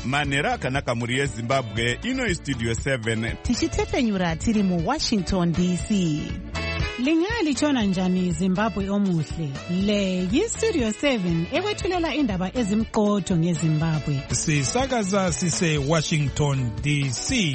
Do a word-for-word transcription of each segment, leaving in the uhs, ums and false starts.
manhero akanaka mhuri yezimbabwe. Ino Studio seven tichitepfenyura tiri muWashington D C. Lingalitshona njani Zimbabwe omuhle? Le yiStudio seven ekwethulela indaba ezimqotho ngeZimbabwe. Sisakaza sise Washington D C.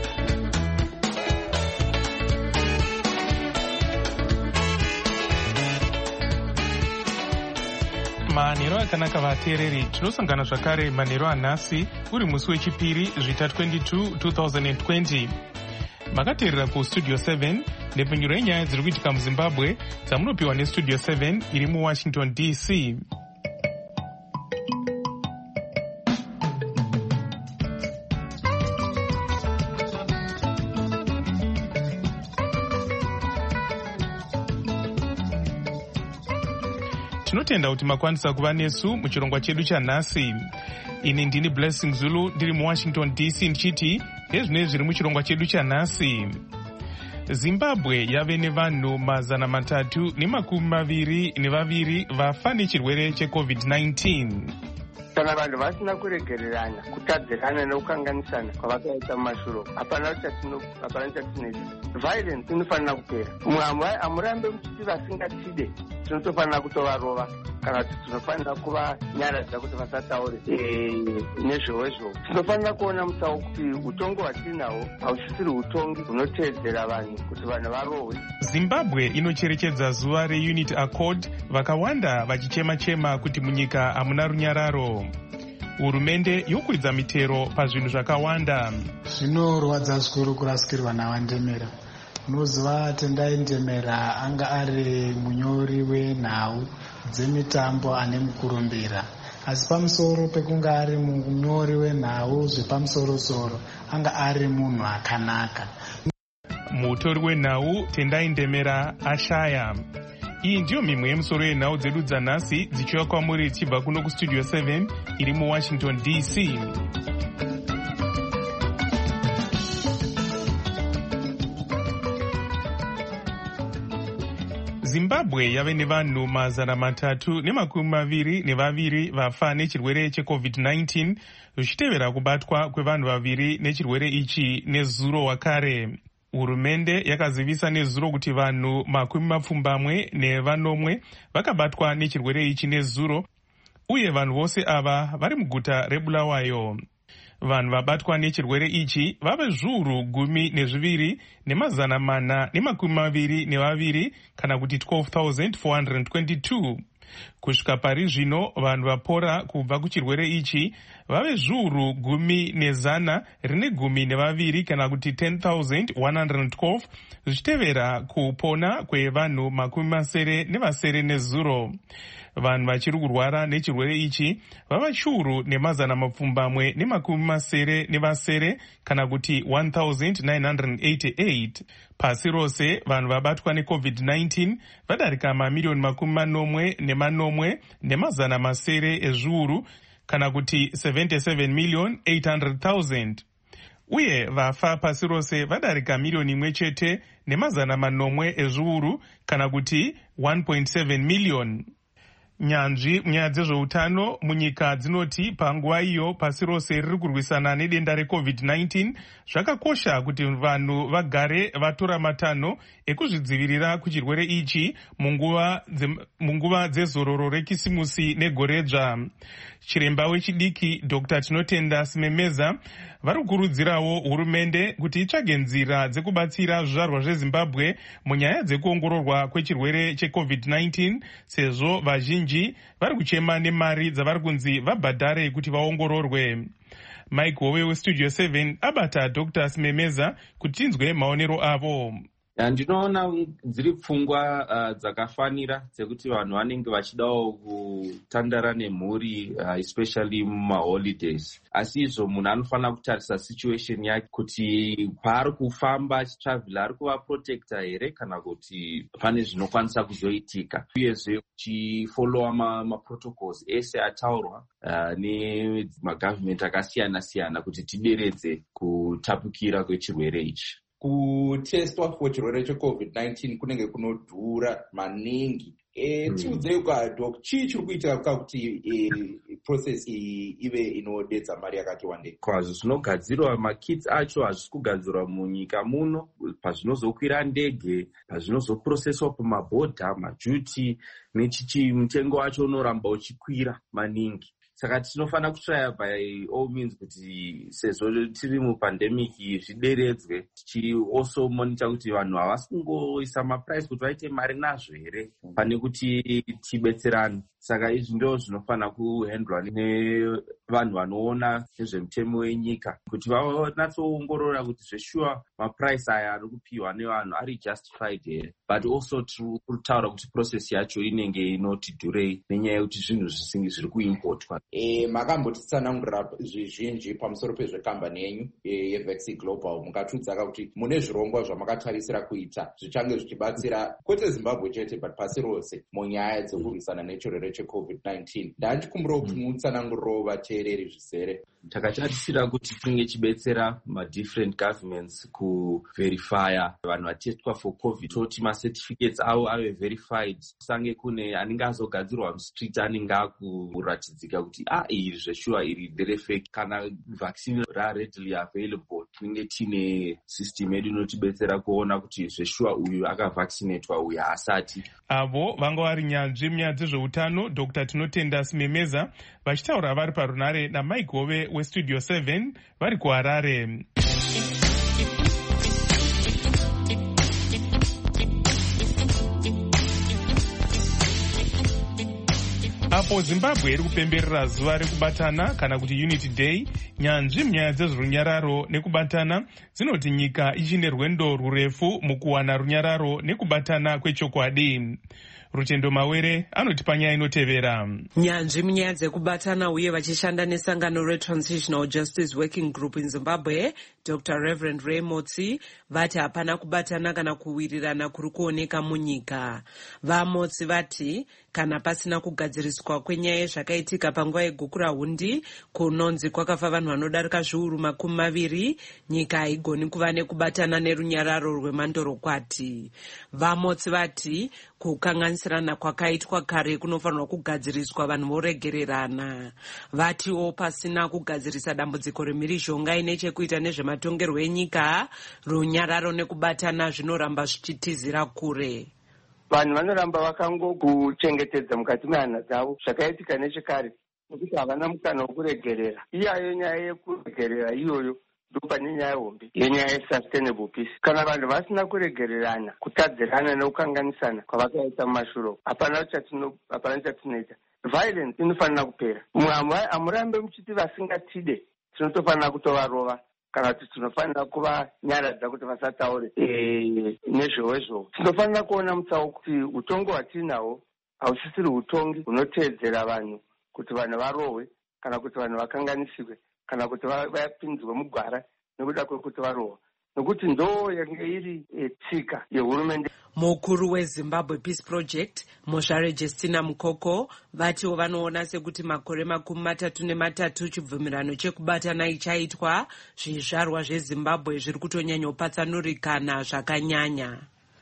Manhero akanaka vateereri, tinosangana zvakare manhero anhasi uri musi wechipiri zvita twenty-two two thousand twenty. Makateerera kuStudio seven nepfenyuro yenyaya dziri kuitika muZimbabwe dzamunopiwa neStudio seven iri muWashington D C. Tinotenda kuti makwanisa kuva nesu muchirongwa chedu chanhasi. Ini ndini Blessing Zulu ndiri muWashington D C ndichiti ezvinenge zviri muchirongwa chedu chanhasi. Zimbabwe yave nevanhu mazana matatu nemakumi maviri nevaviri vafa nechirwere checovid nineteen. Kana vanhu vasina kuregererana kutadzirana nekukanganisana kwavakaita mumashuro hapana chatinoita. Violence inofanira kupera. Hamurambe muchiti vasingatide tinotofanira kutovarova kana kuti tinofanira kuvanyaradza kuti vasataure nezvowezvo. Tinofanira kuona musawo kuti utongo hwatinahwo hausisiri utongi hunoteedzera vanhu kuti vanhu varohwe. Zimbabwe inocherechedza zuva reUnity Accord, vakawanda vachichema-chema kuti munyika hamuna runyararo. Hurumende yokwidza mitero pazvinhu zvakawanda. Zvinorwadza zvikuru kurasikirwa naVandemera. Unoziva Tendai Ndemera anga ari munyori wenhau dzemitambo ane mukurumbira. Asi pamusoro pekunga ari munyori wenhau zvepamusoro-soro anga ari munhu akanaka. Mutori wenhau Tendai Ndemera ashaya. Iyi ndiyo mimwe yemusoro yenhau dzedu dzanhasi dzichiuya kwamuri dzichibva kuno kuStudio seven iri muWashington D C. Zimbabwe yave nevanhu mazana matatu nemakumi maviri nevaviri vafa nechirwere checovid nineteen zvichitevera kubatwa kwevanhu vaviri nechirwere ichi nezuro wakare. Hurumende yakazivisa nezuro kuti vanhu makumi mapfumbamwe nevanomwe vakabatwa nechirwere ichi nezuro, uye vanhu vose ava vari muguta reBulawayo. Vanhu vabatwa nechirwere ichi vave zviuru gumi nezviviri nemazana mana nemakumi maviri nevaviri kana kuti twelve thousand four hundred twenty-two. Kusvika pari zvino vanhu vapora kubva kuchirwere ichi vave zviuru gumi nezana rine gumi nevaviri kana kuti ten thousand one hundred twelve zvichitevera kupona kwevanhu makumi masere nevasere nezuro. Vanhu vachiri kurwara nechirwere ichi vava chiuru nemazana mapfumbamwe nemakumi masere nevasere kana kuti one thousand nine hundred eighty-eight. Pasi rose vanhu vabatwa necovid nineteen vadarika mamiliyoni makumi manomwe nemanomwe nemazana masere ezviuru kana kuti seventy-seven million eight hundred thousand. Uye vafa pasi rose vadarika miliyoni imwe chete nemazana manomwe ezviuru kana kuti one point seven million. Nyanzvi munyaya dzezveutano munyika dzinoti panguva iyo pasi rose riri kurwisana nedenda recovid nineteen zvakakosha kuti vanhu vagare vatora matanho ekuzvidzivirira kuchirwere ichi munguva munguva dzezororo rekisimusi negoredzva. Chiremba wechidiki Doctor Tinotenda Simemeza vari kukurudzirawo hurumende kuti itsvage nzira dzekubatsira zvizvarwa zveZimbabwe munyaya dzekuongororwa kwechirwere checovid nineteen sezvo vazhinji vari kuchema nemari dzavari kunzi vabhadhare kuti vaongororwe. Mike Hove weStudio seven abata Doctor Simemeza kuti tinzwe maonero avo. Ndinoona dziri pfungwa uh, dzakafanira dzekuti vanhu vanenge vachidawo kutandara nemhuri uh, especially mumaholidays. Asi izvo munhu anofanira kutarisa situation yake kuti paari kufamba achitravhela ari kuvaprotecta here kana kuti pane zvinokwanisa kuzoitika. Uyezve kuchifollowa maprotocols ese ataurwa uh, nemagavhimenti akasiyana-siyana kuti tideredze kutapukira kwechirwere ichi. Kutestwa kwechirwere checovid nineteen kunenge kunodhura maningi. E, tiudzei kwa doc chii chiri kuitika kuti e, process iyi ive inodedza mari yakati wandei. Kwazvo zvinogadzirwa makits acho hazvisi kugadzirwa munyika muno, pazvinozokwira ndege, pazvinozoprocesswa pamabhodha, majuti nechichi, mutengo wacho unoramba uchikwira maningi. Saka tinofanira kutraya by all means kuti sezvo tiri mupandemic zvideredzwe, tichi also monitor kuti vanhu havasi kungoisa maprice kuti vaite mari nazvo here pane kuti tibetserane. Saka izvi ndo zvinofanira kuhandlwa nevanhu vanoona nezvemutemo wenyika kuti vanatsoongorora kuti zveshuwa maprice aya ari kupiwa nevanhu ari justified here, but also kutaura kuti process yacho inenge inoti dhurei nenyaya yekuti zvinhu zvisingi zviri kuimportwa. E, makambotitsanangurira zvizhinji pamusoro pezvekambani yenyu yeVaxi Global, mukatudzaka kuti mune zvirongwa zvamakatarisira kuita zvichange zvichibatsira kwete Zimbabwe chete but pasi rose munyaya dzekurwisana nechirwere checovid nineteen. Ndachikumbira kuti mutsananguriro vateereri zvizere. Takatarisira kuti tinge chibetsera madifferent governments kuverifya vanhu vatestwa for covid, toti macertificates avo ave verified, kusange kune anenge azogadzirwa mustreet anenge akuratidzika kuti ah iri zveshuwa iri nderefake. Kana vaccine rareadily available, tinenge tine system yedu inotibetsera kuona kuti zveshuwa uyu akavaccinatwa uyu haasati. Avo vanga vari nyanzvi munyaya dzezveutano Doctor Tinotenda Simemeza vachitaura vari parunare naMike Hove weStudio seven vari kuHarare. Apo Zimbabwe iri kupemberera zuva rekubatana kana kuti Unity Day, nyanzvi munyaya dzezverunyararo nekubatana dzinoti nyika ichine rwendo rurefu mukuwana runyararo nekubatana kwechokwadi. Rutendo Mawere anotipa nyaya inotevera. Nyanzvi munyaya dzekubatana uye vachishanda nesangano reTransitional Justice Working Group in Zimbabwe, Doctor Reverend Ray Motsi vati hapana kubatana kana kuwirirana kuri kuoneka munyika. VaMotsi vati kana pasina kugadziriswa kwenyaya zvakaitika panguva yegukura hundi kunonzi kwakafa vanhu vanodarika zviuru makumi maviri, nyika haigoni kuva nekubatana nerunyararo rwemandorokwati. VaMotsi vati kukanganisirana kwakaitwa kare kunofanirwa kugadziriswa vanhu voregererana. Vatiwo pasina kugadzirisa dambudziko remhirizhonga ine chekuita nezvematongerwo enyika, runyararo nekubatana zvinoramba zvichitizira kure. Vanhu vanoramba vakangokuchengetedza mukati mehana dzavo zvakaitika nechekare nekuti havana mukana wokuregerera. Iyayo nyaya yekuregerera iyoyo ndopane nyaya hombe yenyaya yesustainable peace. Kana vanhu vasina kuregererana, kutadzirana nekukanganisana kwavakaita mumashure, hapana chatinoita. Violence inofanira kupera. Hamurambe muchiti vasingatide tinotofanira kutovarova kana kuti tinofanira kuvanyaradza kuti vasataure nezvowezvo. Tinofanira kuona mutsago kuti utongo hwatinahwo hausisiri utongi hunoteedzera vanhu kuti vanhu varohwe kana kuti vanhu vakanganisirwe kana kuti vapinzwe mugwara nekuda kwekuti varohwa, nokuti ndo yange iri tsika yehurumende. Mukuru weZimbabwe Peace Project Mozhare Justina Mukoko vatiwo vanoona sekuti makore makumi matatu nematatu chibvumirano chekubatana ichaitwa, zvizvarwa zveZimbabwe zviri kutonyanyopatsanurikana zvakanyanya.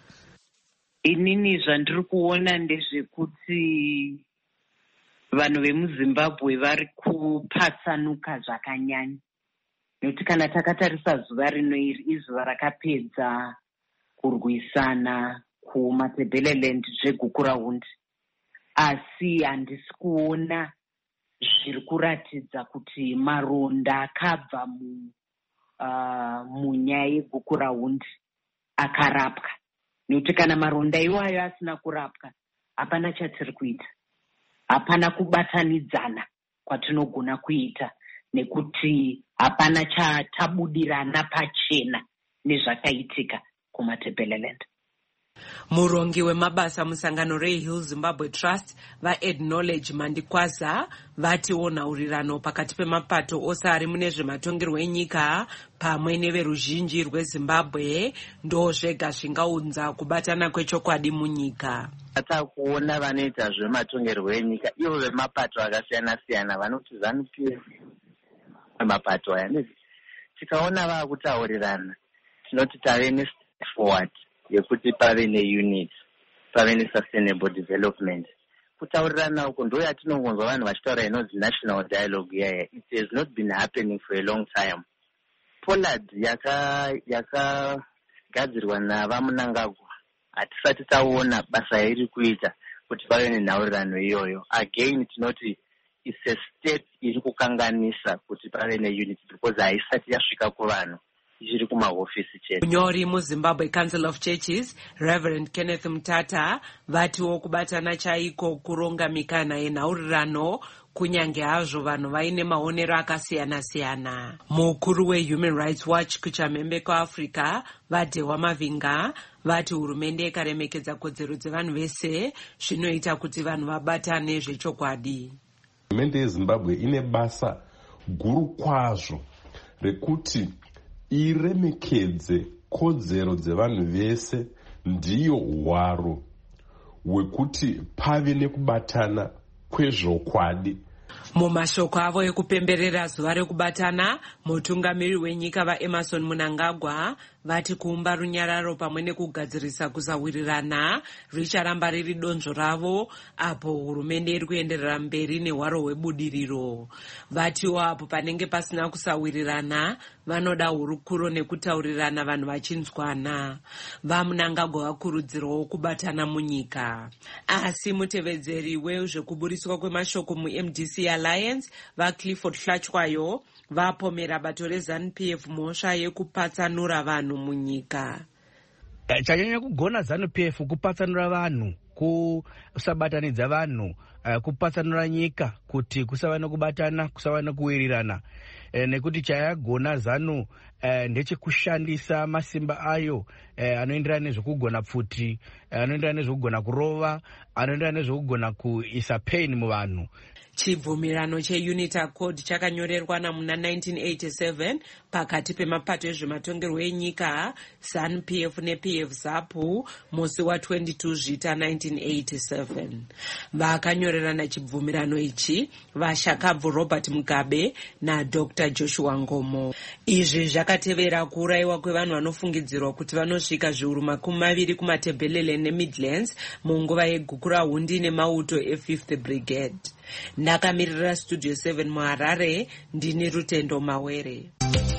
Inini zvandiri kuona ndezvekuti vanhu vemuZimbabwe vari kupatsanuka zvakanyanya, nekuti kana takatarisa zuva rino iri izuva rakapedza kurwisana kumatabeleland zvegukura hundi, asi handisi kuona zviri kuratidza kuti maronda akabva mu, uh, munyaya yegukura hundi akarapwa, nekuti kana maronda iwayo asina kurapwa hapana chatiri kuita, hapana kubatanidzana kwatinogona kuita, nekuti hapana chatabudirana pachena nezvakaitika kumatabeleland. Murongi wemabasa musangano reHill Zimbabwe Trust vaAcknowledge Mandikwaza vatiwo nhaurirano pakati pemapato ose ari mune zvematongerwo enyika pamwe neveruzhinji rweZimbabwe ndo zvega zvingaunza kubatana kwechokwadi munyika. Takuona vanoita zvematongerwo enyika ivo vemapato akasiyana siyana vanoti ZANU-PF mapato aya ndizvo tikaona vaakutaurirana tinoti tave ne-step forward yekuti pave ne-unit, pave ne-sustainable development kutaurirana uko ndo yatinongonzwa vanhu vachitaura inonzi national dialogue yaya. It has not been happening for a long time. Pollard yakagadzirwa yaka navamunangagwa hatisati taona basa iri kuita kuti pave nenhaurirano iyoyo. Again tinoti it's a state iri kukanganisa kuti pave neunity because haisati yasvika kuvanhu ichiri kumahofisi chete. Munyori muZimbabwe Council of Churches Reverend Kenneth Mutata vatiwo kubatana chaiko kuronga mikana yenhaurirano kunyange hazvo vanhu vaine maonero akasiyana-siyana. Mukuru weHuman Rights Watch kuchamhembe kwaAfrica vaDhewa Mavinga vati hurumende ikaremekedza kodzero dzevanhu vese zvinoita kuti vanhu vabatane zvechokwadi. Hurumende yeZimbabwe ine basa guru kwazvo rekuti iremekedze kodzero dzevanhu vese, ndiyo hwaro hwekuti pave nekubatana kwezvokwadi. Mumashoko avo ekupemberera zuva rekubatana, mutungamiri wenyika vaEmerson Mnangagwa vati kuumba runyararo pamwe nekugadzirisa kusawirirana richaramba riri donzvo ravo apo hurumende iri kuenderera mberi nehwaro hwebudiriro. Vatiwo apo panenge pasina kusawirirana vanoda hurukuro nekutaurirana vanhu vachinzwana. VaMnangagwa vakurudzirwawo kubatana munyika. Asi mutevedzeri wezvekuburiswa kwemashoko muM D C Alliance vaClifford Hlachwayo vapomera bato reZANU P F mhosva yekupatsanura vanhu munyika. Chanyanya kugona ZANU P F kupatsanura vanhu, kusabatanidza vanhu, kupatsanura nyika kuti kusava nokubatana, kusava nokuwirirana. Nekuti chayagona ZANU ndechekushandisa masimba ayo anoenderana nezvekugona pfuti, anoenderana nezvekugona kurova, anoenderana nezvekugona kuisa pain muvanhu. Chibvumirano cheUNIT Accord chakanyorerwa namuna nineteen eighty-seven pakati pemapato ezvematongerwo enyika ZANU P F neP F ZAPU musi wa22 Zvita nineteen eighty-seven. Vakanyorerana chibvumirano ichi vaShakabvu Robert Mugabe naDr Joshua Ngomo. Izvi zvakatevera kuurayiwa kwevanhu vanofungidzirwa kuti vanosvika zviuru makumi maviri kumatebhelele neMidlands munguva yegukura hundi nemauto eFifth Brigade. Ndakamirira Studio seven muHarare, ndini Rutendo Mawere.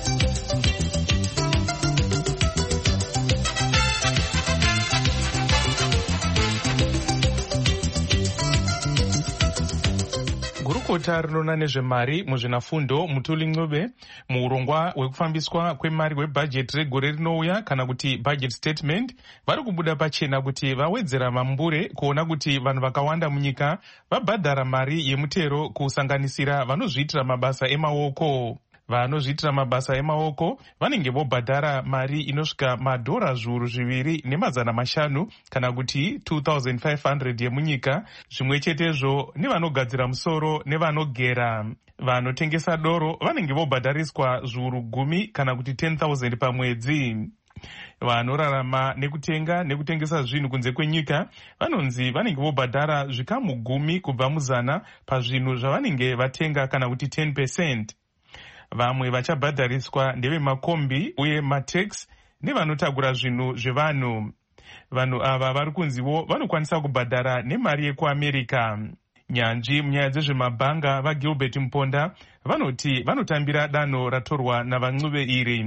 Gurukota rinoona nezvemari muzvinafundo Mutuli Ncube muurongwa hwekufambiswa kwemari hwebhajeti regore rinouya kana kuti budget statement vari kubuda pachena kuti vawedzera mambure kuona kuti vanhu vakawanda munyika vabhadhara mari yemutero kusanganisira vanozviitira mabasa emaoko. Vanozviitira mabasa emaoko vanenge vobhadhara mari inosvika madhora zviuru zviviri nemazana mashanu kana kuti two thousand five hundred yemunyika, zvimwe chetezvo nevanogadzira musoro nevanogera. Vanotengesa doro vanenge vobhadhariswa zviuru gumi kana kuti ten thousand pamwedzi. Vanorarama nekutenga nekutengesa zvinhu kunze kwenyika vanonzi vanenge vobhadhara zvikamu gumi kubva muzana pazvinhu zvavanenge vatenga kana kuti ten percent. Vamwe vachabhadhariswa ndevemakombi uye matex nevanotagura zvinhu zvevanhu. Vanhu ava vari kunzivo vanokwanisa kubhadhara nemari yekuAmerica. Nyanzvi munyaya dzezvemabhanga vaGilbert Mponda vanoti vanotambira danho ratorwa navaNcube iri.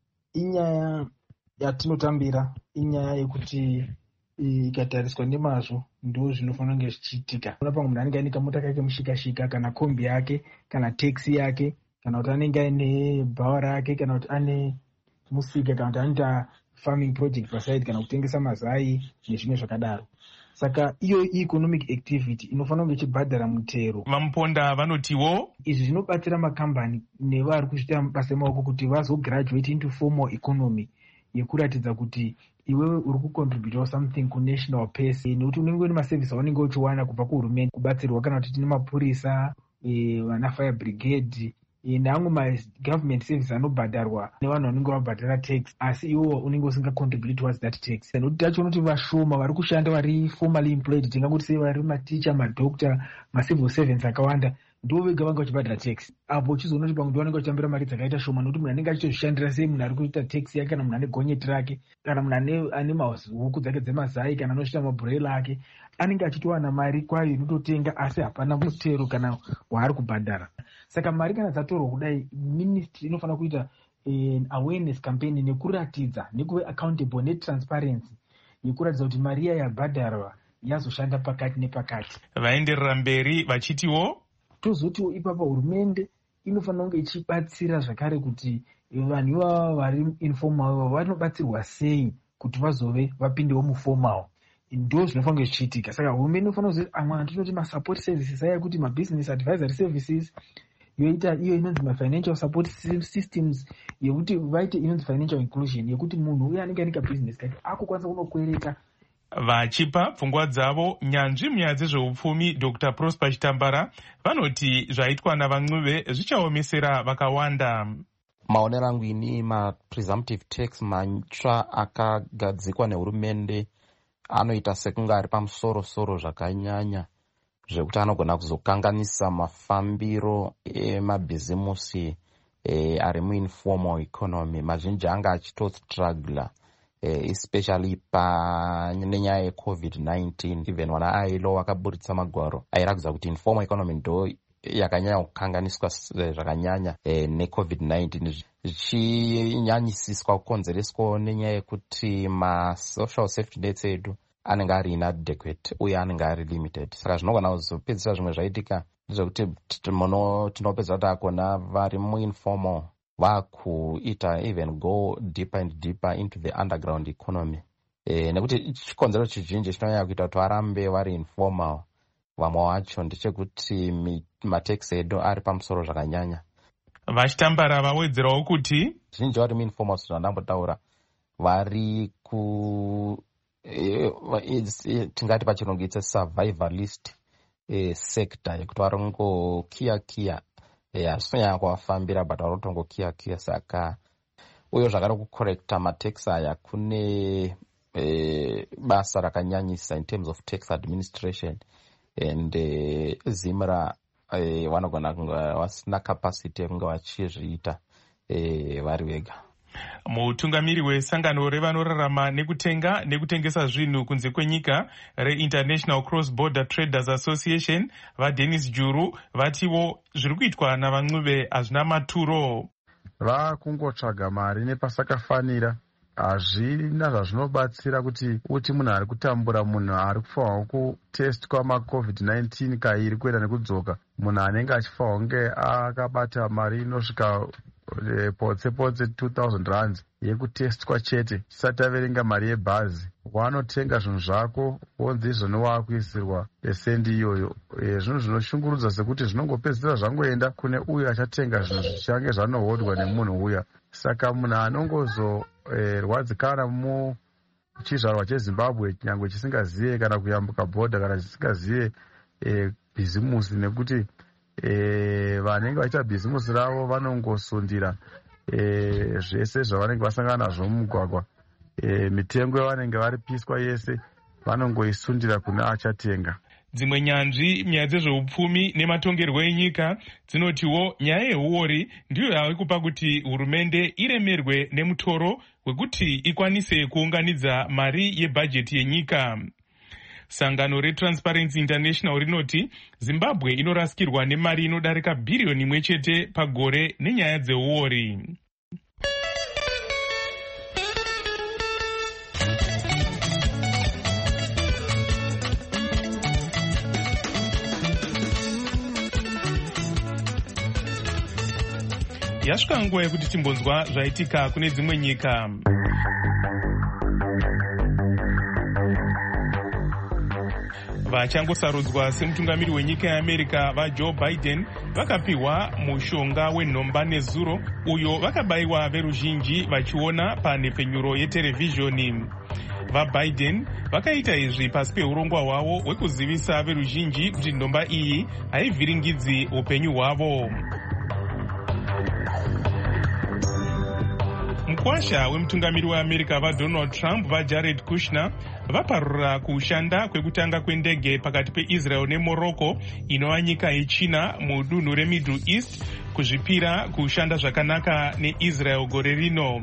Inyaya yatinotambira inyaya yekuti ikatariswa nemazvo ndo zvinofanira kunge zvichiitika. Kuna pamwe munhu anenge aine kamota kake mushikashika kana kombi yake kana taxi yake kana kuti anenge aine bhawa rake kana kuti ane musika kana kuti anoita farming project paside kana kutengesa mazai nezvimwe zvakadaro. Saka iyo economic activity inofanira kunge ichibhadhara mutero. Vamponda vanotiwo izvi zvinobatsira makambani nevari kuzviita mabasa emaoko kuti vazograduate into formal economy yekuratidza kuti iwewe uri kucontribute something kunational pace, nekuti unenge une maservice aunenge uchiwana kubva kuhurumende kubatsirwa kana kuti tine mapurisa, vana fire brigade neamwe ma-government service anobhadharwa nevanhu vanenge vabhadhara tax, asi iwo unenge usinga contribute towards that tax. Nekuti tachiona kuti vashoma vari kushanda vari formally employed, tingangoti sei vari maticha, madoctor, macivil servants akawanda ndo vega vanga vachibhadhira taxi. Apo uchizoona kuti pamwe vanenge vachitambira mari dzakaita shoma nokuti munhu anenge achitozvishandira sei munhu ari kuita taxi yake kana munhu ane gonyeti rake kana munhu ane huku dzake dzemazai kana anoshita mabhurela ake anenge achitowana mari kwayo inototenga asi hapana mutero kana waari kubhadhara. Saka mari kana dzatorwa kudai ministry inofanira kuita awareness campaign nekuratidza nekuve accountable netransparency yekuratidza kuti mari iya yabhadharwa yazoshanda pakati nepakati. Vaenderera mberi vachitiwo tozotiwo ipapo hurumende inofanira kunge ichibatsira zvakare kuti vanhu ivava vari informal vanobatsirwa sei kuti vazove vapindewo muformal. Ndo zvinofanira kunge zvichiitika. Saka hurumende inofanira kuziva amwe antinoti masupport services aya kuti mabusiness advisory services yoita iyo inonzi mafinancial support systems yekuti vaite inonzi financial inclusion yekuti munhu uye anenge anika business kati akukwanisa kunokwereta. Vachipa pfungwa dzavo nyanzvi munyaya dzezveupfumi Doctor Prosper Chitambara vanoti zvaitwa navaNcuve zvichaomesera vakawanda. Maonero angu ini ma-presumptive tax matsva akagadzikwa nehurumende anoita sekunge ari pamusoro-soro zvakanyanya zvekuti anogona kuzokanganisa mafambiro emabhizimusi e, ari muinformal economy. Mazhinji anga achitostrugula e, especially pa nenyaya yecovid nineteen. Even wana ailo wakaburitsa magwaro airakudza kuti informal economy ndo yakanyanya kukanganiswa zvakanyanya e, necovid nineteen zvichinyanyisiswa kukonzereswa nenyaya yekuti masocial safety nets edu anenge ari inadequate uye anenge ari limited. Saka zvinogona kuzopedzisa zvimwe zvaitika zvekuti tinopedza kuti akona vari muinformal vakuita even go deeper and deeper into the underground economy e, nekuti chikonzero chizhinji chinonyanya kuita kuti varambe vari informal vamwe vacho ndechekuti matax edu ari pamusoro zvakanyanya. Vachitambara vawedzerawo kuti zhinji vari muinformal zvandambotaura vari ku e, e, tingati pachirungu it's a survivalist e, sector yekuti vari kungokiya kiya hazvinonyanya e, kuvafambira but vari kutongokiya kiya. Saka uye zvakare kukorekta matax aya kune e, basa rakanyanyisa in terms of tax administration and e, zimra e, vanogona kunge vasina capacity yekunge vachizviita e, vari vega. Mutungamiri wesangano revanorarama nekutenga nekutengesa zvinhu kunze kwenyika reInternational Cross Border Traders Association vaDennis Juru vatiwo zviri kuitwa navaNcuve hazvina maturo. Vakungotsvaga mari nepasakafanira, hazvina zvazvinobatsira kuti uti munhu ari kutambura, munhu ari kufanirwa kutestwa macovid nineteen kairi kuenda nekudzoka, munhu anenge achifanirwa kunge akabata mari inosvika potse potse two thousand rands yekutestwa chete chisati averenga mari yebhazi. Wanotenga zvinhu zvako wonzi izvo newakuisirwa esendi iyoyo. Zvinhu zvinoshungurudza sekuti zvinongopedzisira zvangoenda kune uyo achatenga zvinhu zvichange zvanohodwa nemunhu uya. Saka munhu anongozorwadzikana mu chizvarwa cheZimbabwe nyangwe chisingaziye kana kuyambuka bhodha kana chisingaziye bhizimusi, nekuti E, vanenge vachiita bhizimusi ravo vanongosundira e, zvese zvavanenge vasangana nazvo mumugwagwa. E, mitengo yavanenge varipiswa yese vanongoisundira kuna achatenga. Dzimwe nyanzvi nyaya dzezveupfumi nematongerwo enyika dzinotiwo nyaya yeuori ndiyo yave kupa kuti hurumende iremerwe nemutoro wekuti ikwanise kuunganidza mari yebhajeti yenyika. Sangano reTransparency International rinoti Zimbabwe inorasikirwa nemari inodarika bhiriyoni imwe chete pagore nenyaya dzeuori. Yasvika nguva yekuti timbonzwa zvaitika kune dzimwe nyika. Vachangosarudzwa semutungamiri wenyika yeAmerica vaJoe Biden vakapiwa mushonga wenhomba nezuro uyo vakabayiwa veruzhinji vachiona panhepfenyuro yeterevhizhoni. VaBiden vakaita izvi pasi peurongwa hwavo hwekuzivisa veruzhinji kuti nhomba iyi haivhiringidzi upenyu hwavo. mukwasha wemutungamiri weamerica vaDonald Trump vaJared Kushner vaparura kushanda kwekutanga kwendege pakati peIsrael neMorocco inova nyika yechina mudunhu reMiddle East kuzvipira kushanda zvakanaka neIsrael gore rino.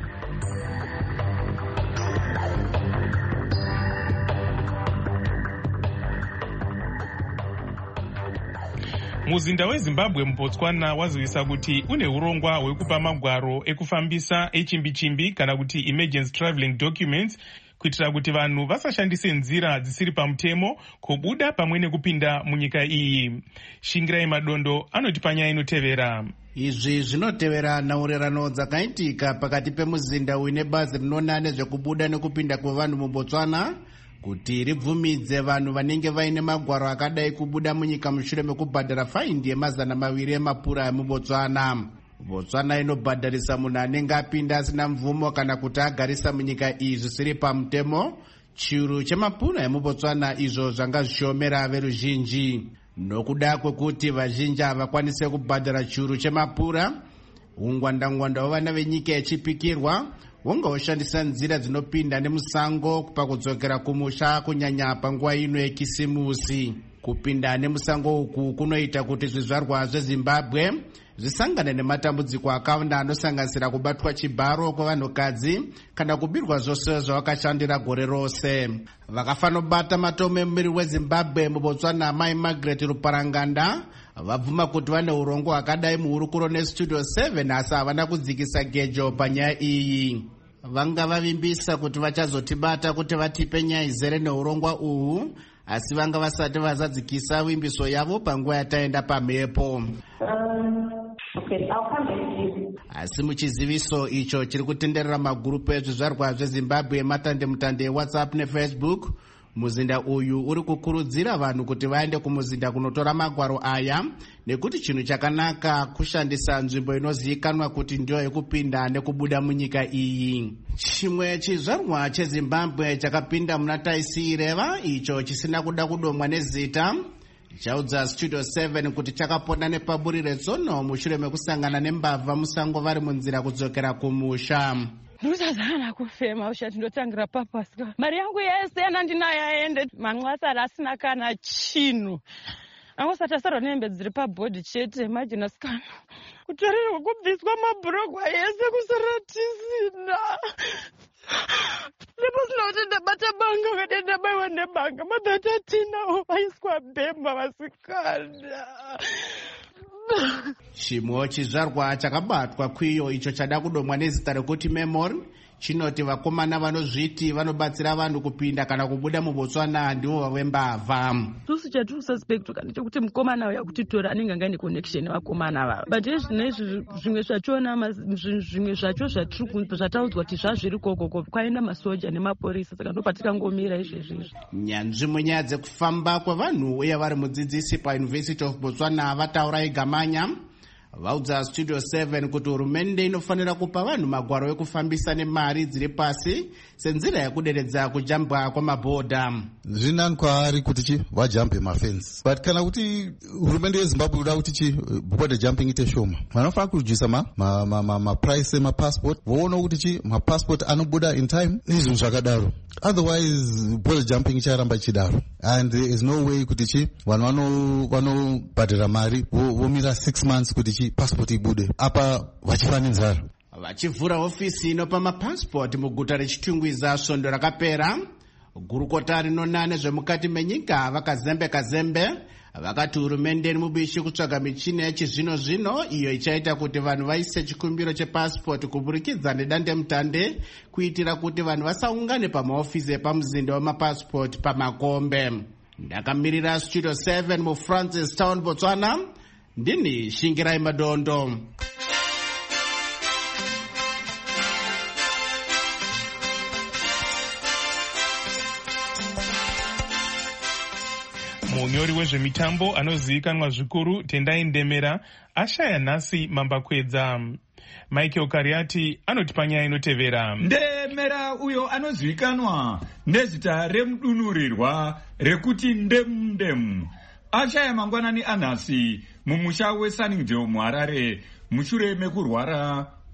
Muzinda weZimbabwe muBotswana wazivisa kuti une urongwa hwekupa magwaro ekufambisa echimbi-chimbi kana kuti emergency traveling documents kuitira kuti vanhu vasashandise nzira dzisiri pamutemo kubuda pamwe nekupinda munyika iyi. Shingirai Madondo anoti panyaya inotevera. Izvi zvinotevera nhaurirano dzakaitika pakati pemuzinda uine bazi rinona nezvekubuda nekupinda kwevanhu muBotswana kuti ribvumidze vanhu vanenge vaine magwaro akadai kubuda munyika mushure mekubhadhara faindi yemazana maviri emapura emuBotswana. Botswana inobhadharisa munhu anenge apinda asina mvumo kana kuti agarisa munyika iyi zvisiri pamutemo chiuru chemapura emuBotswana, izvo zvanga zvishomera veruzhinji. Nokuda kwekuti vazhinji havakwanise kubhadhara chiuru chemapura, ungwandangwanda hwevana venyika yechipikirwa wonga ushandisa nzira dzinopinda nemusango pakudzokera kumusha, kunyanya panguva ino yekisimusi. Kupinda nemusango uku kunoita kuti zvizvarwa zveZimbabwe zvisangane nematambudziko akawanda anosanganisira kubatwa chibharo kwevanhukadzi kana kubirwa zvose zvavakashandira gore rose. Vakafanobata matome emuviri weZimbabwe muBotswana, Mai Margaret Ruparanganda, vabvuma kuti vane urongo hwakadai muhurukuro neStudio seven asi havana kudzikisa gejo panyaya iyi. Vanga vavimbisa kuti vachazotibata kuti vatipe nyaya izere neurongwa uhu, asi vanga vasati vazadzikisa vimbiso yavo panguva yataenda pamhepo. Okay, I'll come back to you. Asi muchiziviso icho chiri kutenderera magurupu ezvizvarwa zveZimbabwe matande mutande eWhatsApp neFacebook, muzinda uyu uri kukurudzira vanhu kuti vaende kumuzinda kunotora magwaro aya nekuti chinhu chakanaka kushandisa nzvimbo inozivikanwa kuti ndiyo yekupinda nekubuda munyika iyi. Chimwe chizvarwa cheZimbabwe chakapinda muna taisireva icho chisina kuda kudomwa nezita chaudza Studio seven kuti chakaponda nepaburi retsono mushure mekusangana nembavha musango vari munzira kudzokera kumusha. Ndosazana kufema ushati ndotangira papasika. Mari yangu yese yanandinayo yaende manxasara asina kana chinhu. Angosatasarwa nehembe dziri pabhodhi chete majinasikana. Kutarirwa kubviswa mabhurogwa yese kusara tisina. Ndipo sina kuti ndabata banga ukade ndabaiwa nebanga. Madhata tinawo vaiswa bhemba vasikana. Chimwe chizvarwa chakabatwa kwiyo icho chada kudomwa nezita rekuti Memory chinoti vakomana vanozviti vanobatsira vanhu kupinda kana kubuda muBotswana ndivo vembavha. Tusi chatiri kususpect kana chekuti mukomana uya kutitora anenge anga ane connection nevakomana vava. But izvinezvi zvimwe zvachona zvimwe zvacho zvatiri zvataudzwa kuti zvazviri kokoko kwaenda masoja nemapurisa saka ndopatikangomirira izvezvi. Nyanzvi munyaya dzekufamba kwevanhu uye vari mudzidzisi paUniversity of Botswana vataura igamanya vaudza Studio seven kuti hurumende inofanira kupa vanhu magwaro ekufambisa nemari dziri pasi senzira yekuderedza kujambwa kwamabhodha. Zvinani kwaari kuti chi vajampe mafensi, but kana kuti hurumende yeZimbabwe kuda kuti chi border jumping ite shoma, vanofanira kuredusa ma ma ma, ma, ma price emapassport, voona kuti chi mapassport anobuda in time nezvinhu zvakadaro. Otherwise border jumping icharamba ichidaro, and there is no way kuti chi vanhu vano vanobhadhara mari vomira six months kuti chi passport ibude apa vachifa nenzara. Vachivhura ofisi inopa mapassport muguta rechitungwiza svondo rakapera, gurukota rinona nezvemukati menyika vakazembeka zembe vakati hurumende iri mubishi kutsvaga michini yechizvino zvino iyo ichaita kuti vanhu vaise chikumbiro chepassport kuburikidza nedandemutande kuitira kuti vanhu vasaungane pamaofisi epamuzinda wemapassport pamakombe. Ndakamirira Studio seven muFrancis Town, Botswana. Ndini Shingirai Madondo. Munyori wezvemitambo anozivikanwa zvikuru Tendai Ndemera ashaya nhasi mambakwedza. Michael Kariati anoti panyaya inotevera. Ndemera uyo anozivikanwa nezita remudunurirwa rekuti ndemu ndemu ashaya mangwanani anhasi mumusha weSunningdale muHarare mushure mekurwara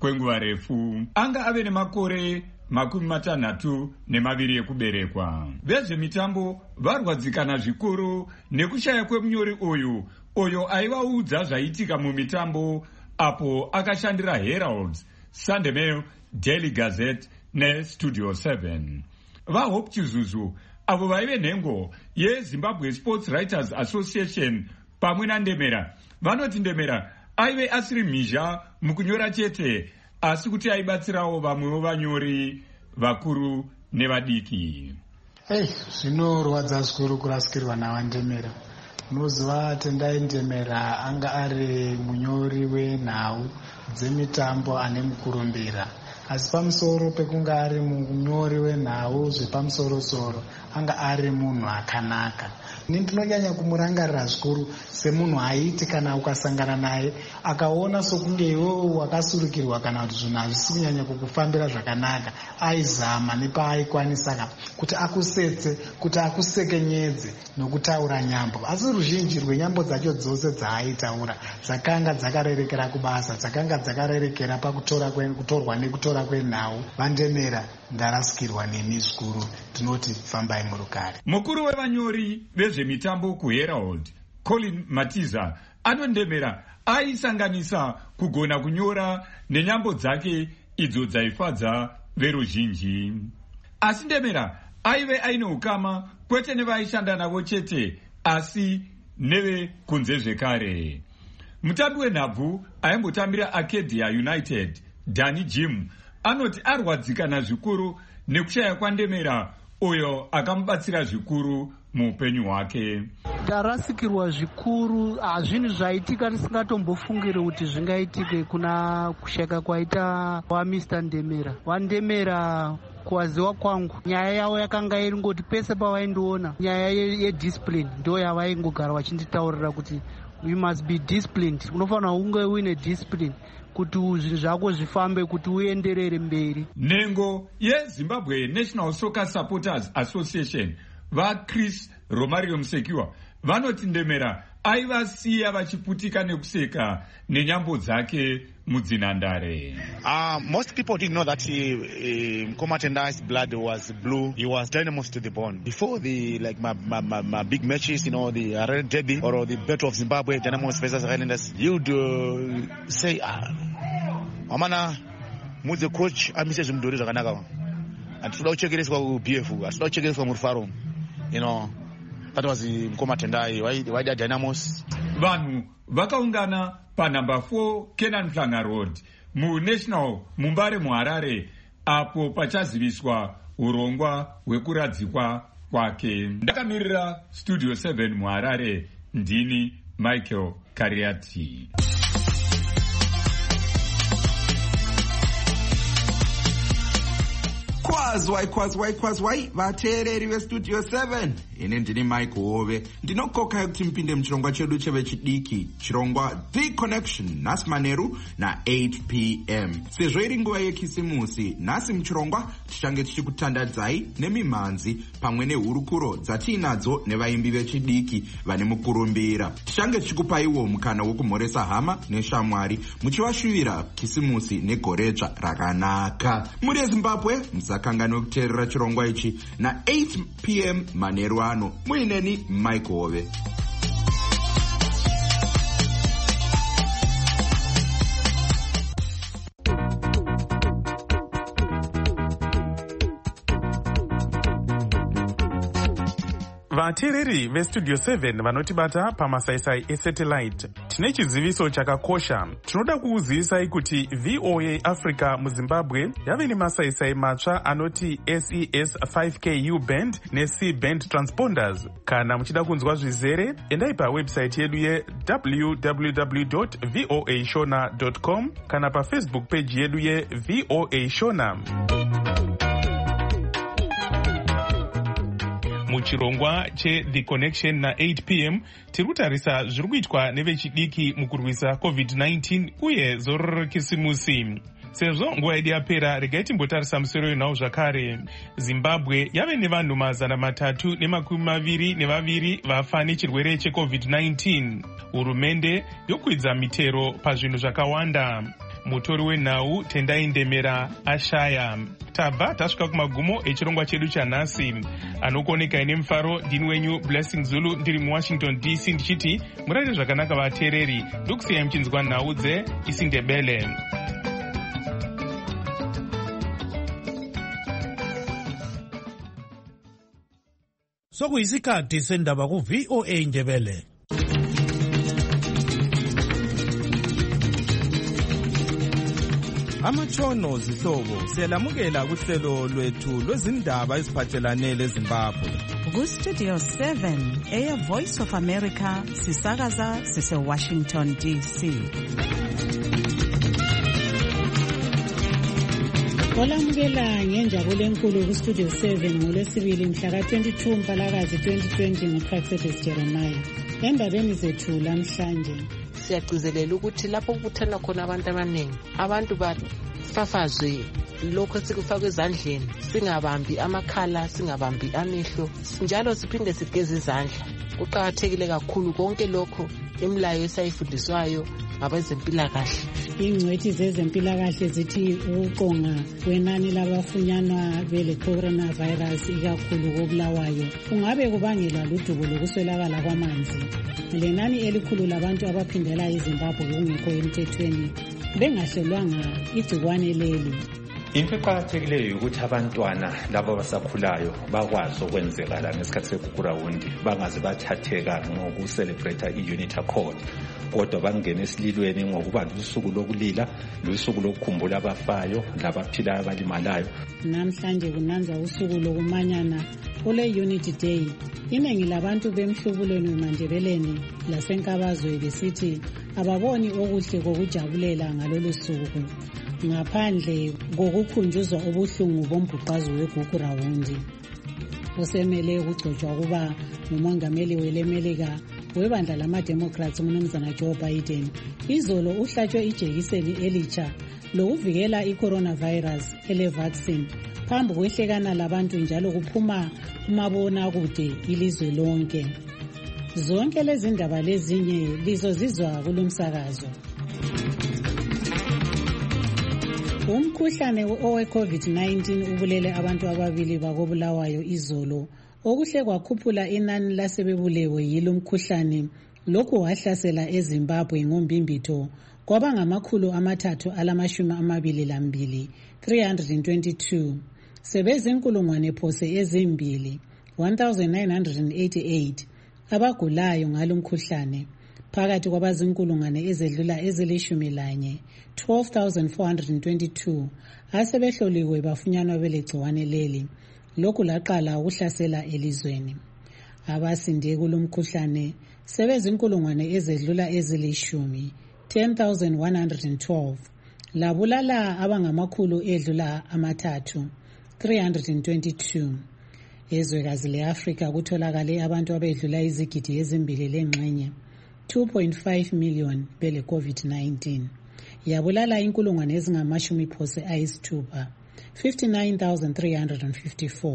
kwenguva refu. Anga ave nemakore makumi matanhatu nemaviri ekuberekwa. Vezvemitambo varwadzikana zvikuru nekushaya kwemunyori uyu uyo aivaudza zvaitika mumitambo apo akashandira Herald, Sunday Mail, Daily Gazette neStudio seven. VaHope Chizuzu avo vaive nhengo yeZimbabwe Sports Writers Association pamwe naNdemera vanoti Ndemera aive asiri mhizha mukunyora chete asi kuti aibatsirawo vamwewo vanyori vakuru nevadiki. Hey, zvinorwadza zvikuru kurasikirwa nawaNdemera. Unoziva Tendai Ndemera anga ari munyori wenhau dzemitambo ane mukurumbira, asi pamusoro pekunge ari munyori wenhau zvepamusoro-soro anga ari munhu akanaka. Ini ndinonyanya kumurangarira zvikuru semunhu aiti kana ukasangana naye akaona sokunge iwewe wakasurukirwa kana kuti zvinhu hazvisi kunyanya kukufambira zvakanaka, aizama nepaaikwanisa kuti akusetse, kuti akusekenyedze nokutaura nyambo. Asi ruzhinji rwenyambo dzacho dzose dzaaitaura dzakanga dzakarerekera kubasa, dzakanga dzakarerekera pakutorwa nekutora kwenhau. VaNdemera, ndarasikirwa nemi zvikuru, tinoti fambai murukare. Mukuru wevanyori vezvemitambo kuHerald, Colin Matiza, anoNdemera aisanganisa kugona kunyora nenyambo dzake idzo dzaifadza veruzhinji. Asi Ndemera aive aine ukama kwete nevaishanda navo chete asi nevekunze zvekare. Mutambi wenhabvu aimbotambira Arcadia United, Danny Jim, anoti arwadzikana zvikuru nekushaya kwaNdemera uyo akamubatsira zvikuru muupenyu hwake. Ndarasikirwa zvikuru, hazvinhu zvaitika tisingatombofungire kuti zvingaitike kuna kushaka kwaita wa Mister Ndemera. WaNdemera kuwaziwa kwangu nyaya yavo yakanga iri ngoti pese pavaindiona nyaya yediscipline ndo yavaingogara vachinditaurira kuti we must be disciplined. Unofanira kunge uine discipline kuti zvinhu zvako zvifambe, kuti uenderere mberi. Nhengo yeZimbabwe National Soccer Supporters Association vaChris Romario Musekiwa vanoti Ndemera aivasiya vachiputika nekuseka nenyambo dzake mudzinhandare. Uh, most people didn't know that he, uh, Mkoma Tendai's blood was blue. He was dynamos to the bone. Before the like my, my, my, my big matches, you know, the Red Derby or the Battle of Zimbabwe, Dynamos versus Highlanders, you'd uh, say, ah, Amana, mudze coach amise zvimudhori zvakanaka. Atinoda kuchekereswa ku-B F, atinoda kuchekereswa murufaro. You know, that was the Mkoma Tendai, why, why the Dynamos? Vanhu vakaungana pa number four Kenan Mhlanga Road muNational Mumbare muHarare apo pachaziviswa urongwa hwekuradzikwa kwake. Ndakamirira Studio seven muHarare, ndini Michael Kariati. Kwazwai kwazwai kwazwai vateereri veStudio seven, ine ndini Mike Hove ndinokoka kuti mpinde muchirongwa chedu chevechidiki, chirongwa The Connection, nhasi manheru na eight p m sezvo iri nguva yekisimusi. Nhasi muchirongwa tichange tichikutandadzai nemimhanzi pamwe nehurukuro dzatiinadzo nevaimbi vechidiki vane mukurumbira. Tichange tichikupaiwo mukana wokumhoresa hama neshamwari muchivashuvira kisimusi negoredzva rakanaka. Muri yeZimbabwe musakangana kuteerera chirongwa ichi na eight p m manheru ano. Muineni Mike Hove. Vateereri veStudio seven vanotibata pamasaisai esatellite, tine chiziviso chakakosha. Tinoda kukuzivisai kuti V O A Africa muZimbabwe yave nemasaisai matsva anoti S E S five K U band neC band transponders. Kana muchida kunzwa zvizere, endai pawebsite yedu ye w w w dot v o a shona dot com kana paFacebook page yedu ye V O A Shona. Muchirongwa che The Connection na eight p m tiri kutarisa zviri kuitwa nevechidiki mukurwisa covid nineteen uye zororo kisimusi. Sezvo nguva yedu yapera, regai timbotarisa musoro wenhau zvakare. Zimbabwe yave nevanhu mazana matatu nemakumi maviri nevaviri vafa nechirwere checovid nineteen. Hurumende yokwidza mitero pazvinhu zvakawanda. mutori wenhau Tendai Ndemera ashaya. Tabva tasvika kumagumo echirongwa chedu chanhasi. Anokuoneka ine mufaro ndini wenyu Blessing Zulu ndiri muWashington D C ndichiti murayire zvakanaka vateereri. Ndokusiyai muchinzwa nhau dze isiNdebele. Sokuyisikhathi sendaba ku V O A Ndebele. Amatshono zihlobo siyalamukela kuhlelo lwethu lwezindaba eziphathelane leZimbabwe. Ku Studio seven eya Voice of America sisakaza sise Washington D C. Olamukela ngenjabulo enkulu ku Studio seven ngolwesibili mhla ka twenty-two Mpalakazi twenty twenty nguPraxedis Jeremiah. Endabeni zethu lamhlanje siyagcizelela ukuthi lapho kubuthana khona abantu abaningi abantu bafafazwe lokho sikufaka ezandleni, singabambi amakhala, singabambi amehlo, njalo siphinde sigeze izandla. Kuqakathekile kakhulu konke lokho imilayo esayifundiswayo ngabezempilakahle. Ingcwethi zezempilakahle zithi ukuqonga kwenani labafunyanwa bele coronavirus ikakhulu koBulawayo kungabe kubangelwa ludubo lokuswelakala kwamanzi. Lenani elikhulu labantu abaphindela eZimbabwe kungekho emthethweni bengahlelwanga igcikwane leli. Into eqakathekileyo ukuthi abantwana labo abasakhulayo bakwazi okwenzekala ngesikhathi segugurawundi, bangaze bathatheka ngokucelebrate i-unity accord, kodwa bangene esililweni ngokuba lusuku lokulila, lusuku lokukhumbula abafayo labaphilayo abalimalayo. Namhlanje kunanzwa usuku lokumanyana ole Unity Day. Iningi labantu bemhlubulweni weMandebeleni lasenkabazwe besithi ababoni okuhle kokujabulela ngalolu suku ngaphandle kokukhunjuzwa ubuhlungu bombhuqazo wegugurawundi. Usemele ukugcotshwa kuba ngumongameli welemelika webandla lama-Democrats uMnumzana Joe Biden izolo uhlatshwe ijekiseni elitsha lokuvikela i-coronavirus ele-vaccine phambi kwehlekana labantu, njalo kuphuma umabona kude ilizwe lonke. Zonke lezi ndaba lezinye lizozizwa kulumsakazo. Umkhuhlane owe-COVID nineteen ubulele abantu ababili bakoBulawayo izolo, okuhle kwakhuphula inani lasebebulewe yilo mkhuhlane. Lokhu wahlasela eZimbabwe ngombimbitho kwaba ngamakhulu amathathu alamashumi amabili lambili, three hundred twenty-two. Sebezinkulungwane phose ezimbili, one thousand nine hundred eighty-eight abagulayo ngalo mkhuhlane. Phakathi kwabazinkulungwane ezedlula ezilishumi lanye, twelve thousand four hundred twenty-two asebehloliwe bafunyanwa belegciwane leli. Lokhu laqala ukuhlasela elizweni. Abasinde kulomkhuhlane sebezinkulungwane ezedlula ezilishumi, ten thousand one hundred twelve. Labulala abangamakhulu edlula amathathu, three hundred twenty-two. Ezwekazi leAfrika kutholakale abantu abedlula izigidi ezimbili lengxenye, two point five million bele COVID nineteen. Yabulala inkulungwane ezingamashumi phose ayisithupha, fifty-nine thousand three hundred fifty-four.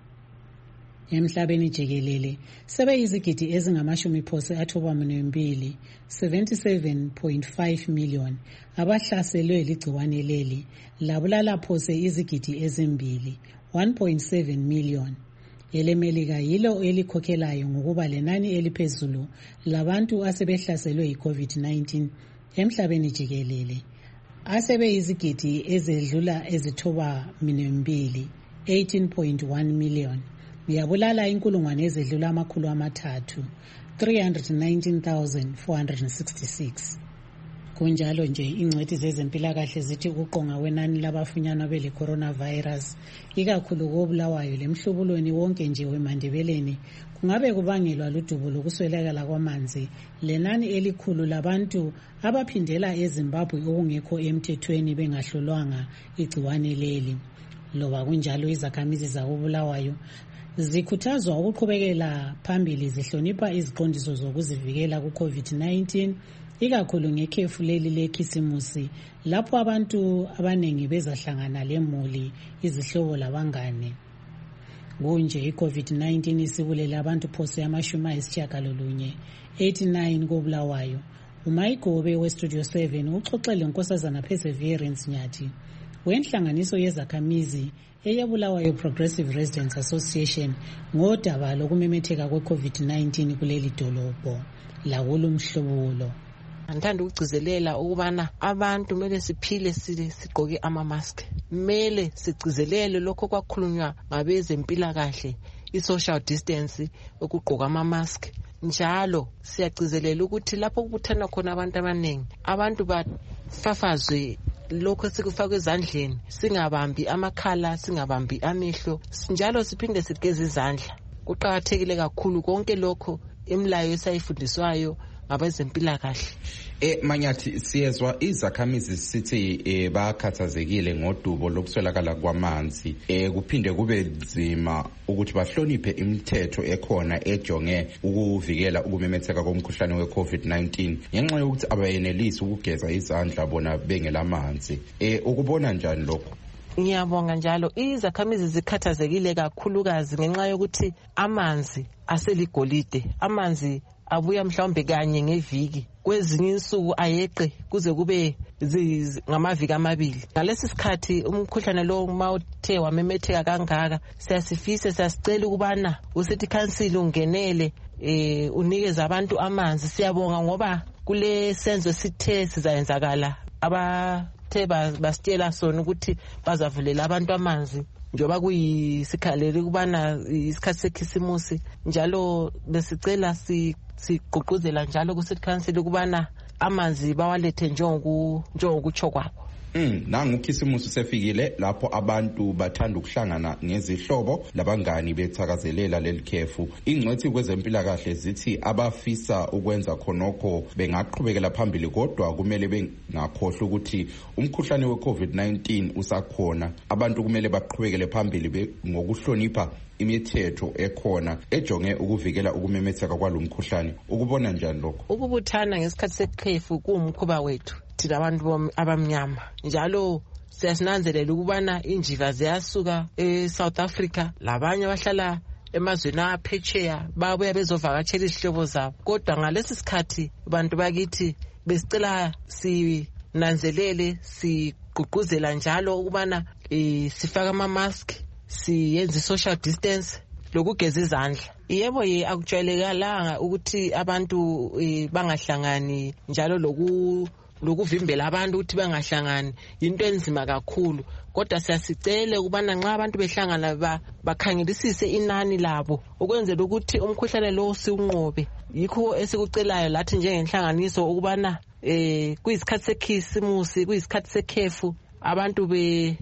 Emhlabeni jikelele sebe izigidi ezingamashumi phose athoba mbili, seventy-seven point five million abahlaselwe ligciwane leli. Labulala phose izigidi ezimbili, one point seven million. Elemelika yilo elikhokhelayo ngokuba lenani eliphezulu labantu asebehlaselwe yi-COVID nineteen emhlabeni jikelele. Asebe izigidi ezedlula ezithoba mbili, eighteen point one million. Yabulala inkulungwane ezedlula amakhulu amathathu, three hundred nineteen thousand four hundred sixty-six. Kunjalo nje ingcwethi zezempilakahle zithi ukuqonga wenani labafunyanwa bele coronavirus ikakhulu koBulawayo lemhlubulweni wonke nje weMandebeleni kungabe kubangelwa ludubo lokuswelakala kwamanzi, lenani elikhulu labantu abaphindela eZimbabwe okungekho emthethweni bengahlolwanga igciwane leli. Loba kunjalo izakhamizi zakoBulawayo zikhuthazwa ukuqhubekela phambili zihlonipha iziqondiso zokuzivikela ku-COVID nineteen, ikakhulu ngekhefu leli lekhisimusi lapho abantu abanengi bezahlangana lemuli, izihlobo labangane. Kunje i-COVID nineteen isibulele abantu phose amashumi ayisitshiyagalolunye, eighty-nine koBulawayo, uMayigobe westudio seven uxoxele unkosazana Perseverance Nyathi wenhlanganiso yezakhamizi eyabulawayo Progressive Residents Association ngodaba lokumemetheka kwe-COVID nineteen kuleli dolobho lakulo mhlobulo. Ngithanda ukugcizelela ukubana abantu mele siphile sigqoke ama-mask. Mele sigcizelele lokho kwakhulunywa ngabezempilakahle, i-social distance, ukugqoka ama-mask. Njalo siyagcizelela ukuthi lapho kubuthana khona abantu abaningi, abantu bafafazwe lokho esikufaka ezandleni, singabambi amakhala, singabambi amehlo, njalo siphinde sigeze izandla. Kuqakathekile kakhulu konke lokho imilayo esayifundiswayo ngabezempilakahle. Eh Manyathi, siyezwa izakhamizi sithi eh bakhathazekile ngodubo lokuswelakala kwamanzi, eh kuphinde kube nzima ukuthi bahloniphe imithetho ekhona ejonge ukuvikela ukumemetheka komkhuhlane we-COVID nineteen ngenxa yokuthi abayenelisi ukugeza izandla bona bengelamanzi. Eh ukubona njani lokho? Ngiyabonga njalo, izakhamizi zikhathazekile kakhulukazi ngenxa yokuthi amanzi aseligolide. Amanzi abuya mhlawumbe kanye ngeviki, kwezinye insuku ayeqe kuze kube ngamaviki amabili. Ngalesi sikhathi umkhuhlane lo mawuthe wamemetheka kangaka, siyasifisa siyasicela ukubana usithi council ungenele eh unikeze abantu amanzi. Siyabonga ngoba kule senzo sithe sizayenzakala abathe basitshela sona ukuthi bazavulela abantu amanzi njoba kuyisikhaleli kubana isikhathi sekhisimusi. Njalo besicela si sigqugquzela njalo ku City Council ukubana amanzi bawalethe njengoku njengokutsho kwabo. Mm, nangu ukhisimusi sefikile lapho abantu bathanda ukuhlangana ngezihlobo labangani bethakazelela leli khefu. Ingcwethi kwezempilakahle zithi abafisa ukwenza khonokho bengaqhubekela phambili, kodwa kumele bengakhohlwa ukuthi umkhuhlane we-COVID nineteen usakhona. Abantu kumele baqhubekele phambili ngokuhlonipha imithetho ekhona ejonge ukuvikela ukumemetheka kwalomkhuhlane. Ukubona njani lokho? Ukubuthana ngesikhathi sekhefu kuwumkhuba wethu thina abantu abamnyama. Njalo siyasinanzelela ukubana injiva ziyasuka eSouth Africa, labanye abahlala emazweni aphetsheya babuya bezovakatshela izihlobo zabo. Kodwa ngalesi sikhathi abantu bakithi besicela sinanzelele, sigqugquzela njalo ukubana sifaka ama-mask, siyenze social distance, lokugeza izandla. Yebo ye akujwayelekalanga ukuthi abantu bangahlangani, njalo loku lokuvimbela abantu ukuthi bangahlangani into enzima kakhulu. Kodwa siyasicela ukubana nxa abantu behlangana bakhangelisise inani labo ukwenzela ukuthi umkhuhlane lo siunqobe. Yikho esikucelayo lathi njengenhlanganiso ukubana eh kuyisikhathi sekhisimusi, kuyisikhathi sekhefu, abantu be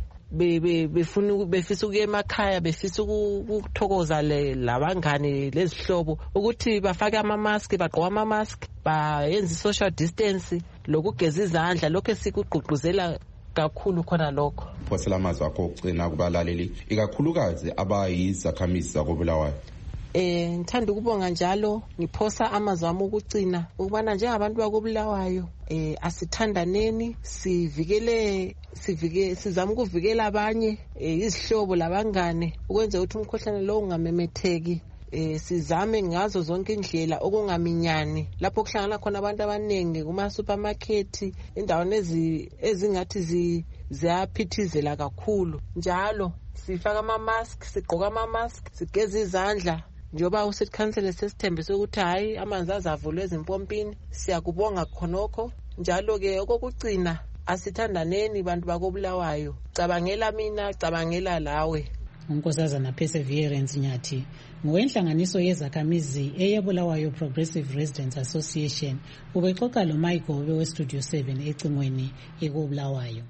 befuna befisa ukuya emakhaya, befisa ukuthokoza labangane lezihlobo ukuthi bafake ama-mask, bagqoke ama-mask, bayenze social distance, lokugeza izandla. Lokho sikugqugquzela kakhulu khona lokho. Phosela amazwi akho okugcina kubalaleli ikakhulukazi abayizakhamizi zakoBulawayo. Eh ngithanda ukubonga njalo, ngiphosa amazwi ami okugcina ukubana njengabantu bakoBulawayo eh asithandaneni, sivikele sivike sizama ukuvikela abanye izihlobo labangane ukwenza ukuthi umkhuhlane lo ungamemetheki. Eh sizame ngazo zonke indlela okungaminyani lapho kuhlangana khona abantu abaningi kuma supermarket, indawo ezi ezingathi ziyaphithizela kakhulu. Njalo sifaka ama-mask, sigqoka ama-mask, sigeza izandla njoba uScity Council sesithembise ukuthi hayi amanzi azavulwa ezimpompini. Siyakubonga khonokho. Njalo ke okokugcina asithandaneni bantu bakoBulawayo, cabangela mina, cabangela lawe. Unkosazana Perseverance Nyathi ngowenhlanganiso yezakhamizi eyabulawayo Progressive Residents Association ubexoxa lo Mayigobe westudio seven ecingweni ekoBulawayo.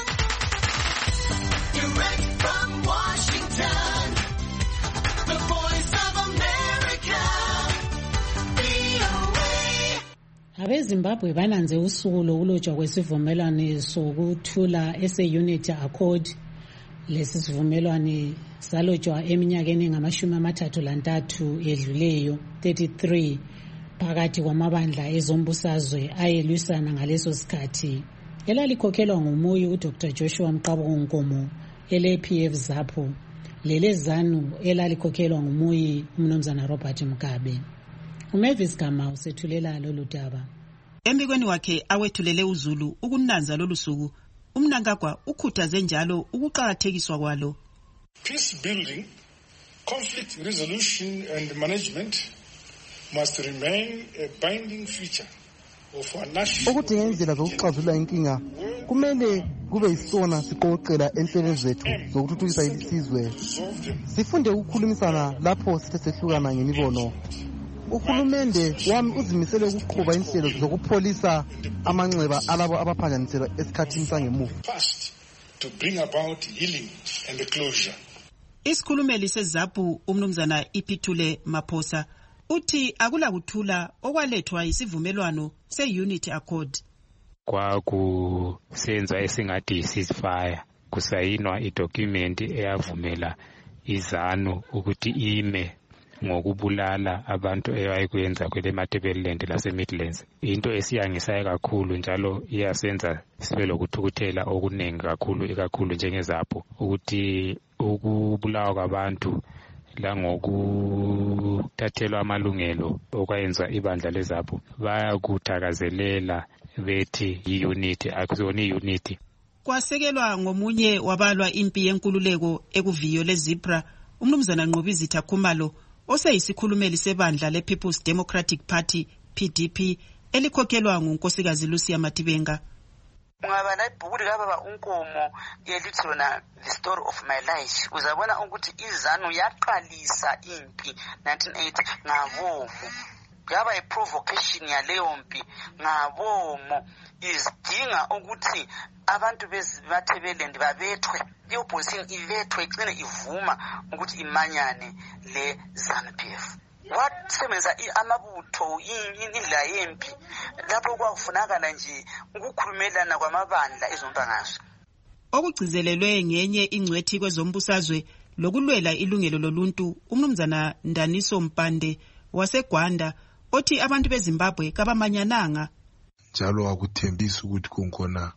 Direct from Washington, the voice of America, V O A. Abezimbabwe bananze usuku lokulotshwa kwesivumelwano sokuthula ese-Unity Accord. Lesi sivumelwano salotshwa eminyakeni engamashumi amathathu lantathu edluleyo thirty-three phakathi kwamabandla ezombusazwe ayelwisana ngaleso sikhathi. Elalikhokhelwa ngumuyi uDr Joshua Mqabongo Nkomo ele-P F ZAPU, lelezanu elalikhokhelwa ngumuyi umnumzana Robert Mugabe. uMavis Gama usethulela lolu daba. Embikweni wakhe awethulele uZulu ukunanza lolu suku, uMnangagwa ukhuthaze njalo ukuqhakathekiswa kwalo. Peace building, conflict resolution and management must remain a binding feature of our national. Ukuthi ngendlela zokuxazulula inkinga kumele kube yisona siqoqela enhlelweni zethu zokuthuthukisa isizwe. Sifunde ukukhulumisana lapho sithe sehlukana ngemibono. Uhulumende wami uzimisele ukuqhuba inhlelo zokupholisa amanxeba alabo abaphanjaniselwa esikhathini sangemuva. To bring about healing and closure. Isikhulumeli seZAPU umnumzana Ipithule Maphosa uthi akula kuthula okwalethwa isivumelwano se-Unity Accord. Kwakusenza esingathi ceasefire, kusayinwa idocument eyavumela izanu ukuthi ime ngokubulala abantu eyayikwenza kwele Matabeleland lase Midlands. Into esiyangisayo kakhulu njalo iyasenza sibe lokuthukuthela okuningi kakhulu ikakhulu njengeZAPU ukuthi ukubulawa kwabantu la ngokuthathelwa amalungelo okwenza ibandla leZAPU bayakuthakazelela bethi i-unity akusona i-unity. Kwasekelwa ngomunye wabalwa impi yenkululeko ekuviyo leZebra umnumzana Nqobizitha Khumalo oseyisikhulumeli sebandla le-People's Democratic Party P D P elikhokhelwa ngunkosikazi Lucia Matibenga. Ungaba nayibhuku likababa uNkomo elithi lona The Story of My Life uzabona ukuthi izanu yaqalisa impi nineteen eighty ngabomo, yaba i-provocation yaleyo mpi ngabomo, izidinga ukuthi abantu beZimathebeleland babethwe, i-opposition ibethwe igcine ivuma ukuthi imanyane le ZANU-P F. Wasebenza amabutho indlela yempi lapho kwakufunakala nje ukukhumelana kwamabandla ezombangazwe. Okugcizelelwe ngenye ingcwethi kwezombusazwe lokulwela ilungelo loluntu umnumzana Ndaniso Mpande waseGwanda othi abantu beZimbabwe kabamanyananga njalo akuthembisa ukuthi kunkona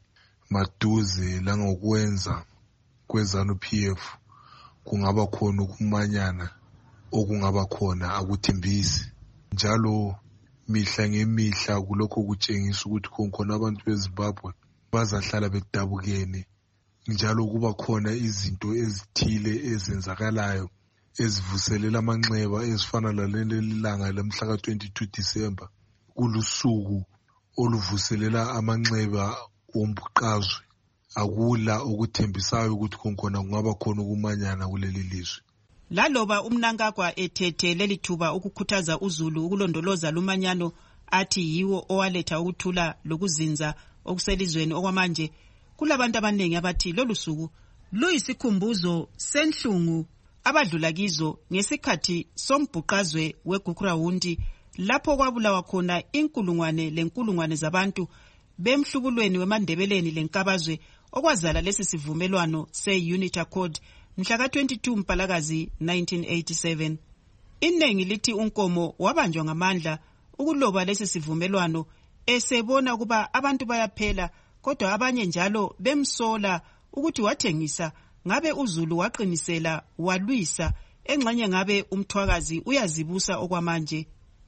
maduze langokwenza kweZANU-P F kungaba khona ukumanyana okungaba khona akuthembisi njalo mihla ngemihla kulokho kutshengisa ukuthi kunkona abantu beZimbabwe bazahlala bedabukene njalo kuba khona izinto ezithile ezenzakalayo ezivuselela amanxeba ezifana lalelilanga lamhla ka twenty-two December kulusuku oluvuselela amanxeba ombuqazwe. Akula ukuthembisayo ukuthi kunkona kungaba khona ukumanyana kuleli lizwe. Laloba uMnangagwa ethethe lelithuba ukukhuthaza uZulu ukulondoloza lumanyano athi yiwo owaletha ukuthula lokuzinza okuselizweni okwamanje, kulabantu abaningi abathi lolu suku luyisikhumbuzo senhlungu abadlula kizo ngesikhathi sombhuqazwe weGukurawundi lapho kwabulawa khona inkulungwane lenkulungwane zabantu bemhlubulweni weMandebeleni lenkabazwe okwazala lesi sivumelwano se-Unity Accord mhla ka twenty-two Mpalakazi nineteen eighty-seven. Iningi lithi uNkomo wabanjwa ngamandla ukuloba lesi sivumelwano esebona kuba abantu bayaphela, kodwa abanye njalo bemsola ukuthi wathengisa ngabe uZulu waqinisela walwisa engxenye ngabe umthwakazi uyazibusa okwamanje.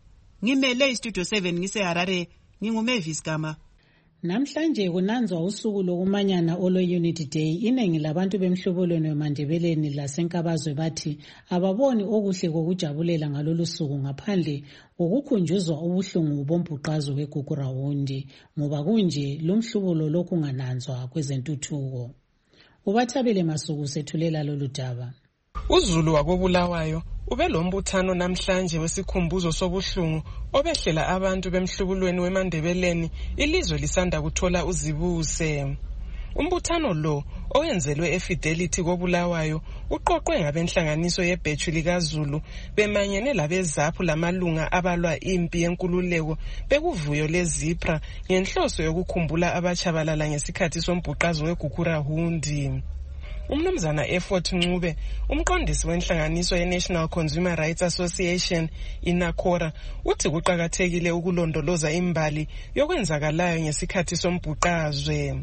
Ngimele iStudio seven ngiseHarare, nginguMavis Gama. Namhlanje kunanzwa usuku lokumanyana olo-Unity Day. Iningi labantu bemhlobolweni weMandebeleni lasenkabazwe bathi ababoni okuhle kokujabulela ngalolu suku ngaphandle kokukhunjuzwa ubuhlungu bombhuqazwe weGukurawundi, ngoba kunje lumhlubulo lokungananzwa kwezentuthuko. Ubathabele Masuku sethulela lolu daba. uZulu wakobulawayo ube lombuthano namhlanje wesikhumbuzo sobuhlungu obehlela abantu bemhlubulweni weMandebeleni ilizwe lisanda kuthola uzibuse. Umbuthano lo owenzelwe eFidelity kobulawayo uqoqwe ngabenhlanganiso yebhethu likaZulu bemanyene labeZAPU lamalunga abalwa impi yenkululeko bekuvuyo leZipra ngenhloso yokukhumbula abachabalala ngesikhathi sombhuqazwe weGukurawundi. Umnumzana Effort Ncube, umqondisi wenhlanganiso ye-National Consumer Rights Association iNACORA, uthi kuqakathekile ukulondoloza imbali yokwenzakalayo ngesikhathi sombhuqazwe.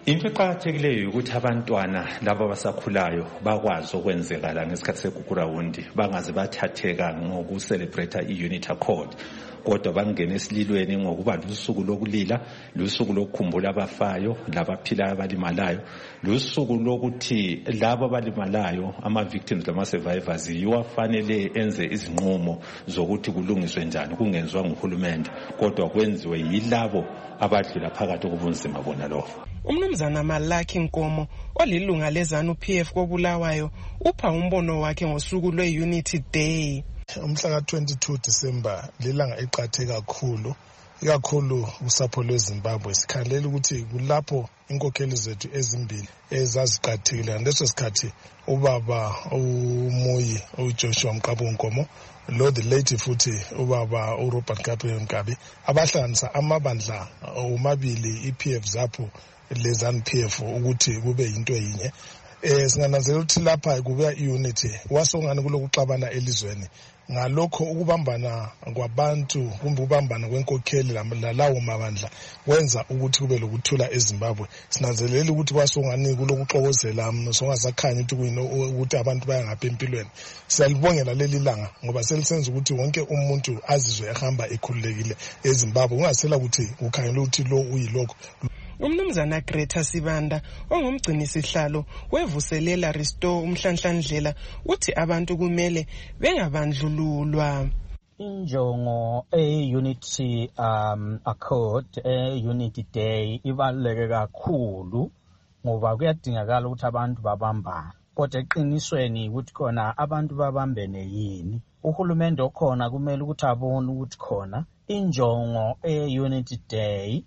Into eqakathekileyo ukuthi abantwana laba abasakhulayo bakwazi okwenzekala ngesikhathi segugurawundi bangaze bathatheka ngokucelebrate i-Unity Accord, kodwa bangene esililweni ngokuba lusuku lokulila, lusuku lokukhumbula abafayo labaphilayo abalimalayo, lusuku lokuthi labo abalimalayo ama-victims lama-survivors yiwo afanele enze izinqumo zokuthi kulungiswe njani, kungenziwa nguhulumende kodwa kwenziwe yilabo abadlula phakathi kobunzima bona lobo. Umnumzana Malaki Nkomo olilunga lezanu P F koBulawayo upha umbono wakhe ngosuku lwe-Unity Day. Umhla ka-twenty-two December lilanga eqathe kakhulu ikakhulu usapho lweZimbabwe. Sikhalela ukuthi kulapho inkokheli zethu ezimbili ezaziqathile ngaleso sikhathi ubaba uMoyi uJoshua Mqabu Nkomo lo the late futhi ubaba uRobert Gabe Nkabi abahlanganisa amabandla omabili i-P F zapho lezanu P F ukuthi kube into yinye. Eh singananzela ukuthi lapha kubuya i-unity wasongani kulokuxabana elizweni ngalokho ukubambana kwabantu kumbe ukubambana kwenkokheli lalawo mabandla wenza ukuthi kube lokuthula eZimbabwe. Sinanzelela ukuthi kwasongani kulokuxokozela songasakhanya ukuthi kuyino ukuthi abantu baya ngapha empilweni. Siyalibongela leli langa ngoba selisenza ukuthi wonke umuntu azizwe ehamba ekhululekile eZimbabwe, ungasela ukuthi ukhangela ukuthi lo uyilokho. Umnumzana Greta Sibanda ongumgcini sihlalo wevuselela Restore umhlanhlandlela uthi abantu kumele bengabandlululwa. Injongo e-Unity um, Accord, e-Unity Day ibaluleke kakhulu ngoba kuyadingakala ukuthi abantu babambane. Kodwa eqinisweni ukuthi khona abantu babambene yini. Uhulumende okhona kumele ukuthi abone ukuthi khona injongo e-Unity Day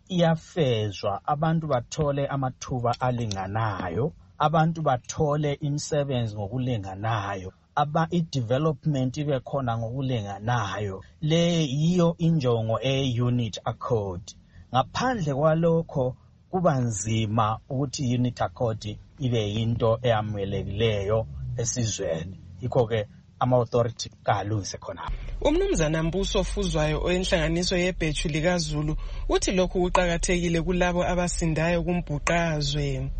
iyafezwa, abantu bathole amathuba alinganayo, abantu bathole imisebenzi ngokulinganayo, aba i-development ibe khona ngokulinganayo. Le yiyo injongo e-Unity Accord. Ngaphandle kwalokho kuba nzima ukuthi i-Unity Accord ibe yinto eyamukelekileyo esizweni. Yikho ke ama-authority kalunze khona. Umnumzana Mbuso Fuzwayo oyenhlanganiso yebhethu likaZulu uthi lokhu kuqhakathekile kulabo abasindayo kumbhuqazwe.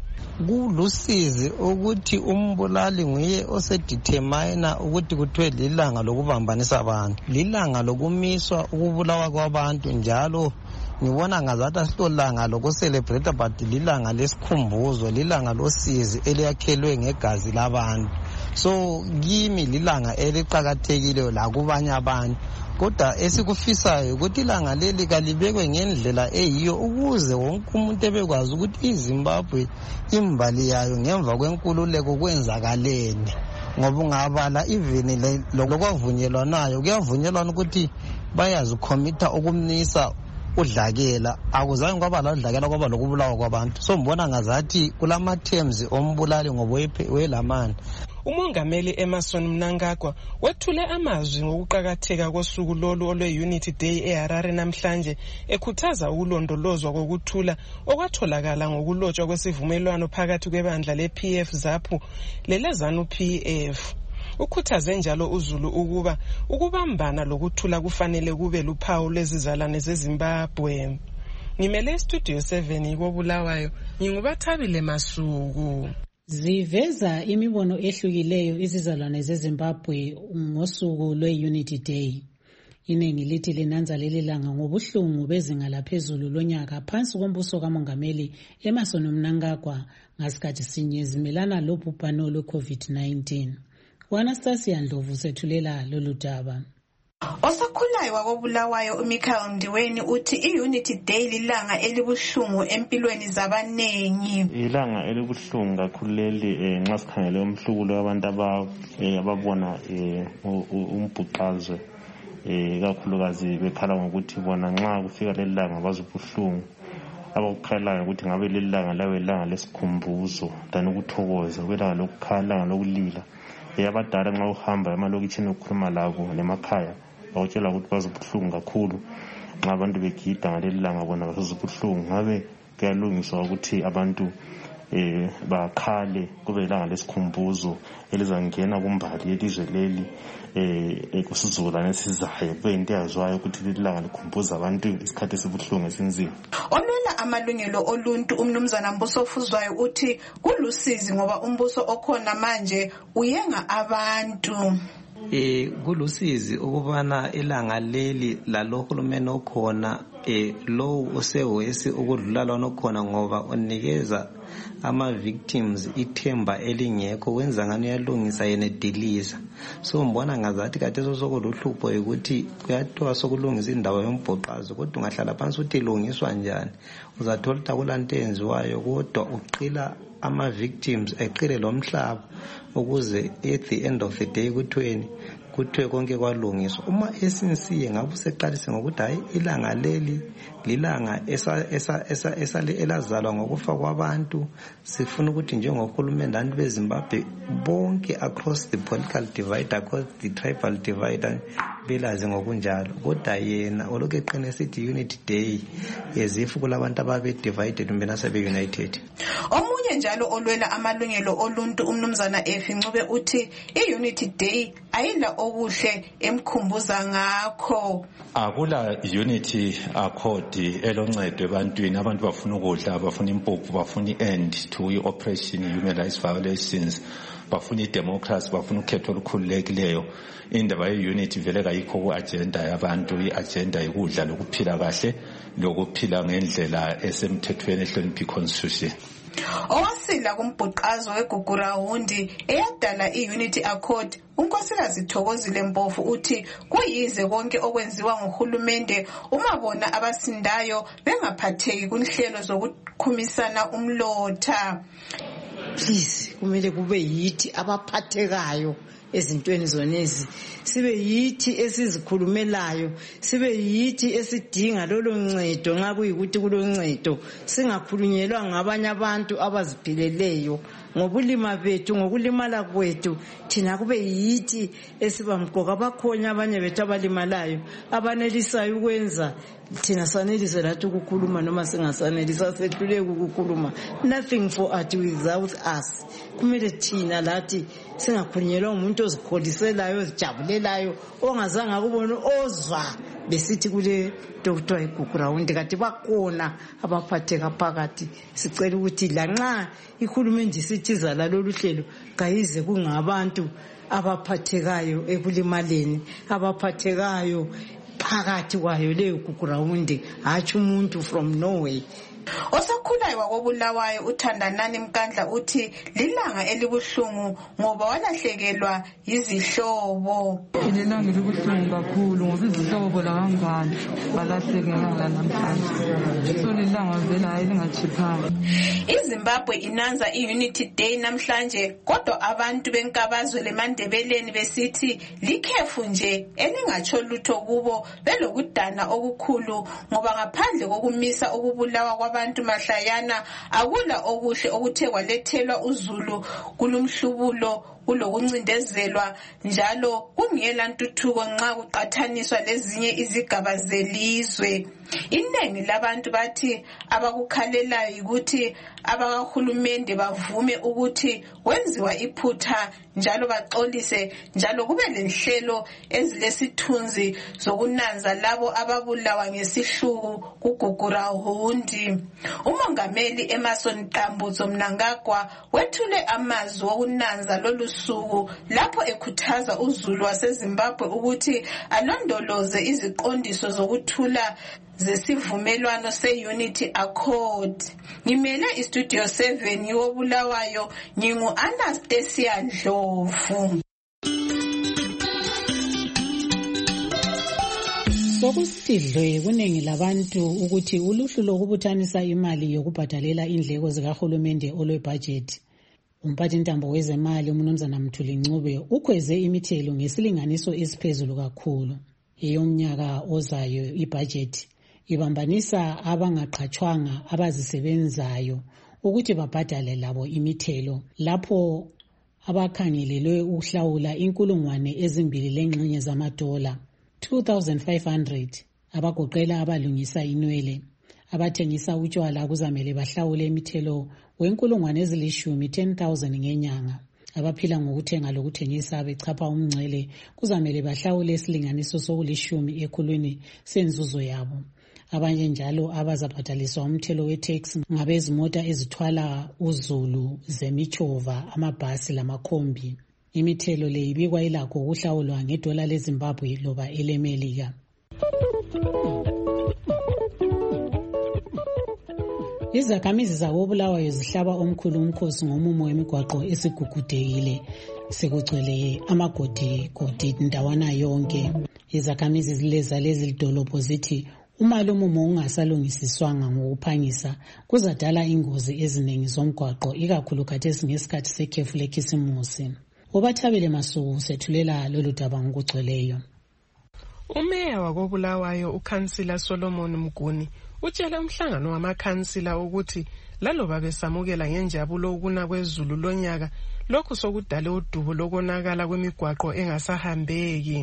Kulusizi ukuthi umbulali nguye osedetermine ukuthi kuthiwe lilanga lokubambanisa abantu, lilanga lokumiswa ukubulawa kwabantu. Njalo ngibona ngazathi asilolanga lokucelebrate but lilanga lesikhumbuzo, lilanga losizi eliyakhelwe ngegazi labantu. So kimi lilanga eliqhakathekile la kubanye abantu, kodwa esikufisayo ukuthi ilanga leli kalibekwe ngendlela eyiyo ukuze wonke umuntu ebekwazi ukuthi iZimbabwe imbali yayo ngemva kwenkululeko kwenzakaleni. Ngoba ungabala even lokwavunyelwanayo kuyavunyelwana ukuthi bayazikhomita ukumnisa udlakela, akuzange kwaba la udlakela kwaba lokubulawa kwabantu. So mbona ngazathi kulama terms ombulali ngoba welamani. Umongameli Emerson Mnangagwa wethule amazwi ngokuqhakatheka kosuku lolu olwe-Unity Day eHarare namhlanje, ekhuthaza ukulondolozwa kokuthula okwatholakala ngokulotshwa kwesivumelwano phakathi kwebandla le-P F ZAPU lelezanu P F. Ukhuthaze njalo uZulu ukuba ukubambana lokuthula kufanele kube luphawu lwezizalwane zeZimbabwe. Ngimele Studio seven koBulawayo, ngingubathabile Masuku. Ziveza imibono ehlukileyo izizalwane zeZimbabwe ngosuku lwe-Unity Day. Iningi lithi linanza leli langa ngobuhlungu bezinga laphezulu lonyaka phansi kombuso kamongameli Emerson Mnangagwa ngasikhathi sinye zimelana lobhubhane lwe-COVID nineteen. Anastasia Ndlovu sethulela lolu daba. Osakhulayo wakoBulawayo uMichael Ndiweni uthi i-Unity Day lilanga elibuhlungu empilweni zabanengi. Ilanga elibuhlungu kakhulu leli nxa sikhangele umhlubulo wabantu ababona umbhuqazwe kakhulukazi bekhala ngokuthi bona nxa kufika leli langa bazobuhlungu. Abakukhalayo ukuthi ngabe leli langa lawe ilanga lesikhumbuzo than ukuthokoza kwelanga lokukhala lokulila. Abadala nxa uhamba emalokitshini ukukhuluma labo nemakhaya bawutshela ukuthi bazobuhlungu kakhulu nxa abantu begida ngaleli langa bona bazobuhlungu. Ngabe kuyalungiswa ukuthi abantu eh bakhale kube ilanga lesikhumbuzo elizangena kumbali yelizwe leli eh ekusizukulwane esizayo kube into yazwayo ukuthi lilanga likhumbuza abantu isikhathi esibuhlungu esinzima. Olwela amalungelo oluntu umnumzana Mbuso Fuzwayo uthi kulusizi ngoba umbuso okhona manje uyenga abantu. Eh kulusizi ukubana ilanga leli lalohulumeni okhona eh lo usewesi ukudlula nokhona ngoba unikeza ama victims ithemba elingekho wenza ngani yalungisa yena ediliza. So mbona ngazathi kade sokuluhlupho ukuthi kuyathiwa sokulungisa indawo yombhoqazo kodwa ungahlala phansi uthi ilungiswa njani uzathola ukuthi akulanto enziwayo kodwa uqila ama victims eqile lo mhlaba ukuze at the end of the day kuthweni kuthiwe konke kwalungiswa. Uma esinsiye ngabe useqalise ngokuthi hayi ilanga leli lilanga esa esa esa esale elazalwa ngokufa kwabantu sifuna ukuthi njengohulumeni abantu beZimbabwe bonke across the political divide across the tribal divide belazi ngokunjalo kodwa yena olokhu eqine sithi unity day yezifu kulabantu ababe divided kumbe nasabe united. Omunye njalo olwela amalungelo oluntu umnumzana Efi Ncube uthi i-unity day ayila okuhle emkhumbuza ngakho. Akula unity accord eloncedo ebantwini abantu bafuna ukudla bafuna impuphu bafuna i-end to i-oppression human rights violations bafuna i-democracy bafuna ukhetho olukhululekileyo. Indaba ye-unity vele kayikho ku-agenda yabantu i-agenda yokudla lokuphila kahle lokuphila ngendlela esemthethweni ehlonipha i-constitution. Owasila kumbhuqazo weGugurahundi eyadala i-Unity Accord unkosikazi Thokozile Mpofu uthi kuyize konke okwenziwa ngohulumende uma bona abasindayo bengaphatheki kunhlelo zokukhumisana umlotha. Please kumele kube yithi abaphathekayo ezintweni zonezi sibe yithi esizikhulumelayo sibe yithi esidinga lolo ncedo nxa kuyikuthi kuloncedo singakhulunyelwa ngabanye abantu abaziphileleyo ngobulima bethu ngokulimala kwethu thina kube yithi esibamqoka bakhonya abanye bethu abalimalayo abanelisayo ukwenza thina sanelise lathi ukukhuluma noma singasanelisa sehluleke ukukhuluma. Nothing for art without us. Kumele thina lathi singakhulunyelwa umuntu ozikholiselayo ozijabulelayo ongazange akubona ozwa besithi kule Doctor Igugurahundi kati bakhona abaphatheka phakathi. Sicela ukuthi lanxa ihulumende sithiza lalolu hlelo kayize kungabantu abaphathekayo ekulimaleni abaphathekayo phakathi kwayo leyo Igugurahundi hathi umuntu from Norway. Osakhulayo wakobulawayo uThandanani Mkandla uthi lilanga elibuhlungu ngoba walahlekelwa yizihlobo. Ilanga elibuhlungu kakhulu ngoba izihlobo la kangani balahlekela namhlanje. So lilanga vela elingachiphanga. iZimbabwe inanza i-Unity Day namhlanje kodwa abantu benkabazwe leMandebeleni besithi likhefu nje elingatsho lutho kubo belokudana okukhulu ngoba ngaphandle kokumisa ukubulawa kwabantu mahlayana akula okuhle okuthe kwalethelwa uZulu kulumhlubulo kulokuncindezelwa njalo kungela ntuthuko nxa kuqathaniswa lezinye izigaba zelizwe. Iningi labantu bathi abakukhalelayo ukuthi abakahulumende bavume ukuthi kwenziwa iphutha njalo baxolise njalo kube lenhlelo ezilesithunzi zokunanza labo ababulawa ngesihluku kuGugurahundi. Umongameli Emerson Tambudzo Mnangagwa wethule amazwi okunanza lolu suku lapho ekhuthaza uZulu waseZimbabwe ukuthi alondoloze iziqondiso zokuthula zesivumelwano se-Unity Accord. Ngimele iStudio seven yobulawayo ngingu Anastasia Ndlovu. Sokusidlwe kuningi labantu ukuthi uluhlu lokubuthanisa imali yokubhadalela indleko zikahulumende olwebudget. Umphathintambo wezemali uMnumzana Mthuli Ncube ukhweze imithelo ngesilinganiso esiphezulu kakhulu. Eyomnyaka ozayo ibudget ibambanisa abangaqhatshwanga abazisebenzayo ukuthi babhadale labo imithelo lapho abakhangelelwe ukuhlawula inkulungwane ezimbili lengxenye zamadola two thousand five hundred abagoqela abalungisa inwele abathengisa utshwala kuzamele bahlawule imithelo wenkulungwane ezilishumi ten thousand ngenyanga. Abaphila ngokuthenga lokuthengisa bechapha umngcele kuzamele bahlawule isilinganiso sokulishumi ekhulwini senzuzo yabo. Abanye njalo abazabhadaliswa umthelo we-tax ngabezimota ezithwala uzulu, zemichova, amabhasi lamakhombi. Imithelo le ibikwa ilakho ukuhlawulwa ngedola leZimbabwe loba elemelika. Izakhamizi zakoBulawayo zihlaba omkhulu umkhosi ngomumo wemigwaqo esigugudekile sekugcwele amagodi godi ndawana yonke. Izakhamizi zileza lezi dolopho zithi uma lo mumo ungasalungisiswanga ngokuphangisa kuzadala ingozi eziningi zomgwaqo ikakhulu khathesi ngesikhathi sekhefu lekhisimusi. Obathabele Masuku sethulela lolu daba ngokugcweleyo. Umeya wakoBulawayo uKhansila Solomon Mguni utshele umhlangano wamakhansila ukuthi laloba besamukela ngenjabulo ukuna kwezulu lonyaka lokhu sokudala udubo lokonakala kwemigwaqo engasahambeki.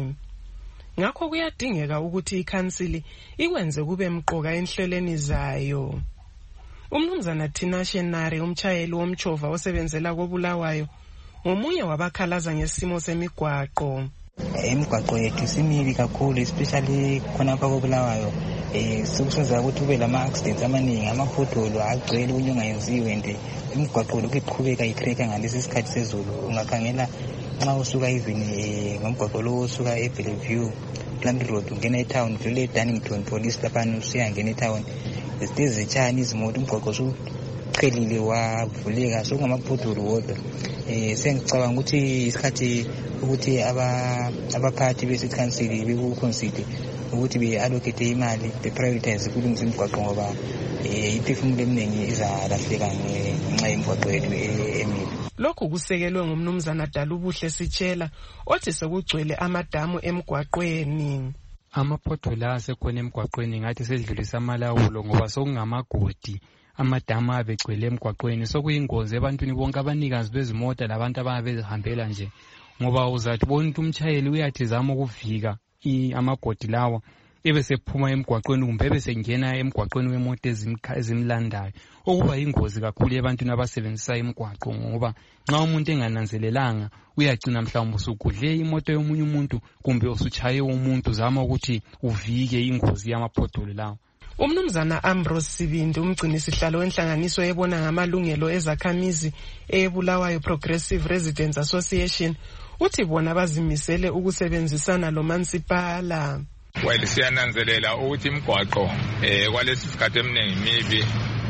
Ngakho kuyadingeka ukuthi ikhansili ikwenze kube mqoka enhlelweni zayo. Umnumzana Tina Shenare umchayeli womchova osebenzela koBulawayo ngomunye wabakhalaza ngesimo semigwaqo. Imigwaqo yethu simibi kakhulu especially khonapha koBulawayo. Eh sokusenza ukuthi kube lama accidents amaningi, amaphotholo agcwele unyonga yenziwe nje imigwaqo lokhu iqhubeka itreka ngalesi sikhathi sezulu. Ungakhangela nxa usuka even ngomgwaqo lo usuka eBellevue Plant Road ungena eTown vele Dunnington Police lapha usiya ngena eTown izitezi zitshani izimoto umgwaqo usuqhelile wavuleka sokungamaphotholo wodwa. Eh sengicabanga ukuthi isikhathi ukuthi aba abaphathi besikhansili bekuconsider ukuthi be-allocate imali be-prioritize kulungisa imigwaqo ngoba iphefumulo eminingi izalahleka ngenxa yemigwaqo yethu emibi. Lokhu kusekelwe ngumnumzana Dalubuhle Sitshela othi sekugcwele amadamu emgwaqweni. Amaphotholo asekhona emgwaqweni ngathi sedlulisa amalawulo ngoba sokungamagodi amadamu abegcwele emgwaqweni sokuyingozi ebantwini bonke abanikazi bezimota labantu ababezihambela nje ngoba uzathi bonke umchayeli uyathi zama ukuvika amagodi lawa ebesephuma emgwaqweni kumbe ebesengena emgwaqweni wemoto ezimlandayo okuba ingozi kakhulu ebantwini abasebenzisa imigwaqo ngoba nxa umuntu engananzelelanga uyagcina mhlawumbe usugudle imoto yomunye umuntu kumbe usuchaye umuntu zama ukuthi uvike ingozi yamaphotholo lawa. Umnumzana Ambrose Sibindi umgcini sihlalo wenhlanganiso ebona ngamalungelo ezakhamizi eBulawayo Progressive Residents Association uthi bona bazimisele ukusebenzisana lo mansipala. Well siyananzelela ukuthi imigwaqo eh kwalesi sikhathi eminingi mibi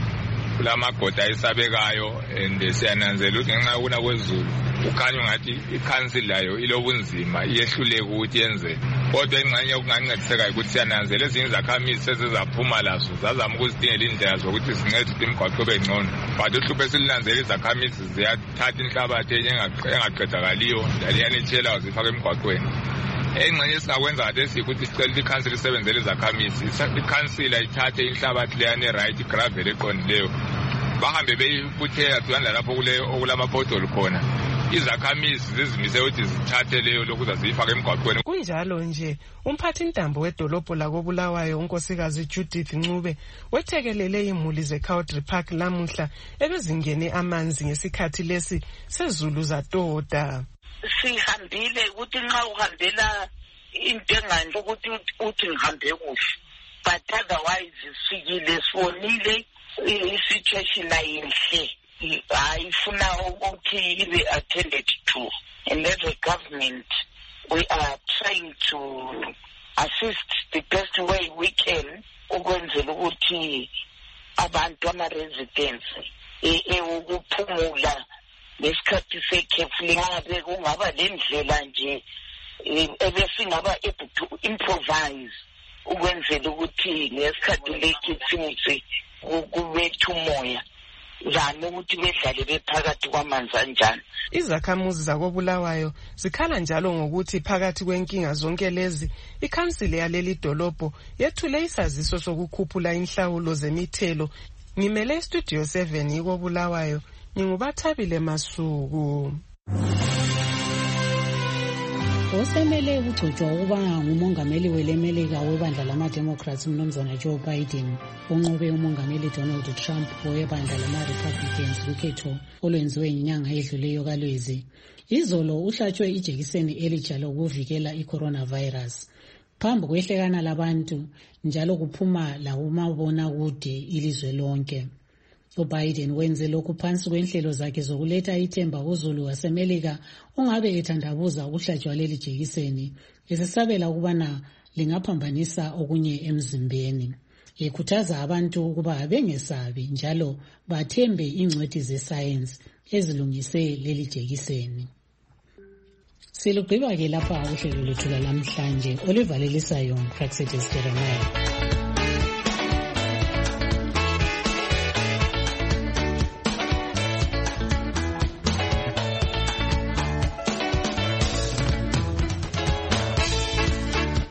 kulamagodi ayisabekayo and siyananzela ukuthi ngenxa yokuna kwezulu ukhanya ngathi ikhansili layo ilobunzima iyehluleke ukuthi yenze kodwa ingxenye yokungancediseka ukuthi siyananzela ezinye izakhamizi sezizaphuma lazo zazama ukuzidingela indlela zokuthi zincede ukuthi imigwaqo ibe ngcono but uhlupho esilinanzela izakhamizi ziyathatha inhlabathi engaqedakaliyo laliyana itshela zifaka emigwaqweni. Engxenye esingakwenza khathesi ukuthi sicela ikhansili isebenzele izakhamizi ikhansila ithathe inhlabathi leyane right gravel eqondileyo bahambe beyibuthela duyana lapho kule okulamaphotholo khona izakhamizi zizimise ukuthi zithathe leyo lokuza ziyifake emgwaqweni. Kunjalo nje umphathi intambo wedolobho lakoBulawayo unkosikazi Judith Ncube wethekelele imuli zeCowdry Park lamuhla ebezingene amanzi ngesikhathi lesi sezulu zatota. Sihambile ukuthi nxa uhambela into enganje ukuthi uthi ngihambe kuhle but otherwise sifikile sonile i-situation ayinhle ayifuna ukuthi ibe attended to and as a government we are trying to assist the best way we can ukwenzela ukuthi abantu ama-residents ukuphumula lesikhathi sekhefu lingabe kungaba lendlela nje ebesingaba able to improvise ukwenzela ukuthi lesikhathi lekhisimusi kubethu umoya zama ukuthi bedlale bephakathi kwamanzi anjani. Izakhamuzi zakoBulawayo zikhala njalo ngokuthi phakathi kwenkinga zonke lezi ikhansili yaleli dolobho yethule isaziso sokukhuphula inhlawulo zemithelo. Ngimele Studio seven ikoBulawayo ngingubathabile Masuku. osemele ukugcotshwa ukuba ngumongameli welemelika webandla lama-democrats umnumzana Joe Biden unqobe umongameli Donald Trump webandla lama-republicans kukhetho olwenziwe inyanga edluleyo kaLwezi. Izolo uhlatshwe ijekiseni elitsha lokuvikela i-coronavirus phambi kwehlekana labantu njalo kuphuma lakumabonakude ilizwe lonke. uBiden wenze lokhu phansi kwenhlelo zakhe zokuletha ithemba uzulu wasemelika ongabe ethandabuza ukuhlatshwa leli jekiseni esesabela ukubana lingaphambanisa okunye emzimbeni. Ekhuthaza abantu ukuba bengesabi njalo bathembe ingcwethi zesayensi ezilungise leli jekiseni. Silugqiba ke lapha uhlelo lwethu lamhlanje olivalelisayo Praxedes Jeremiah.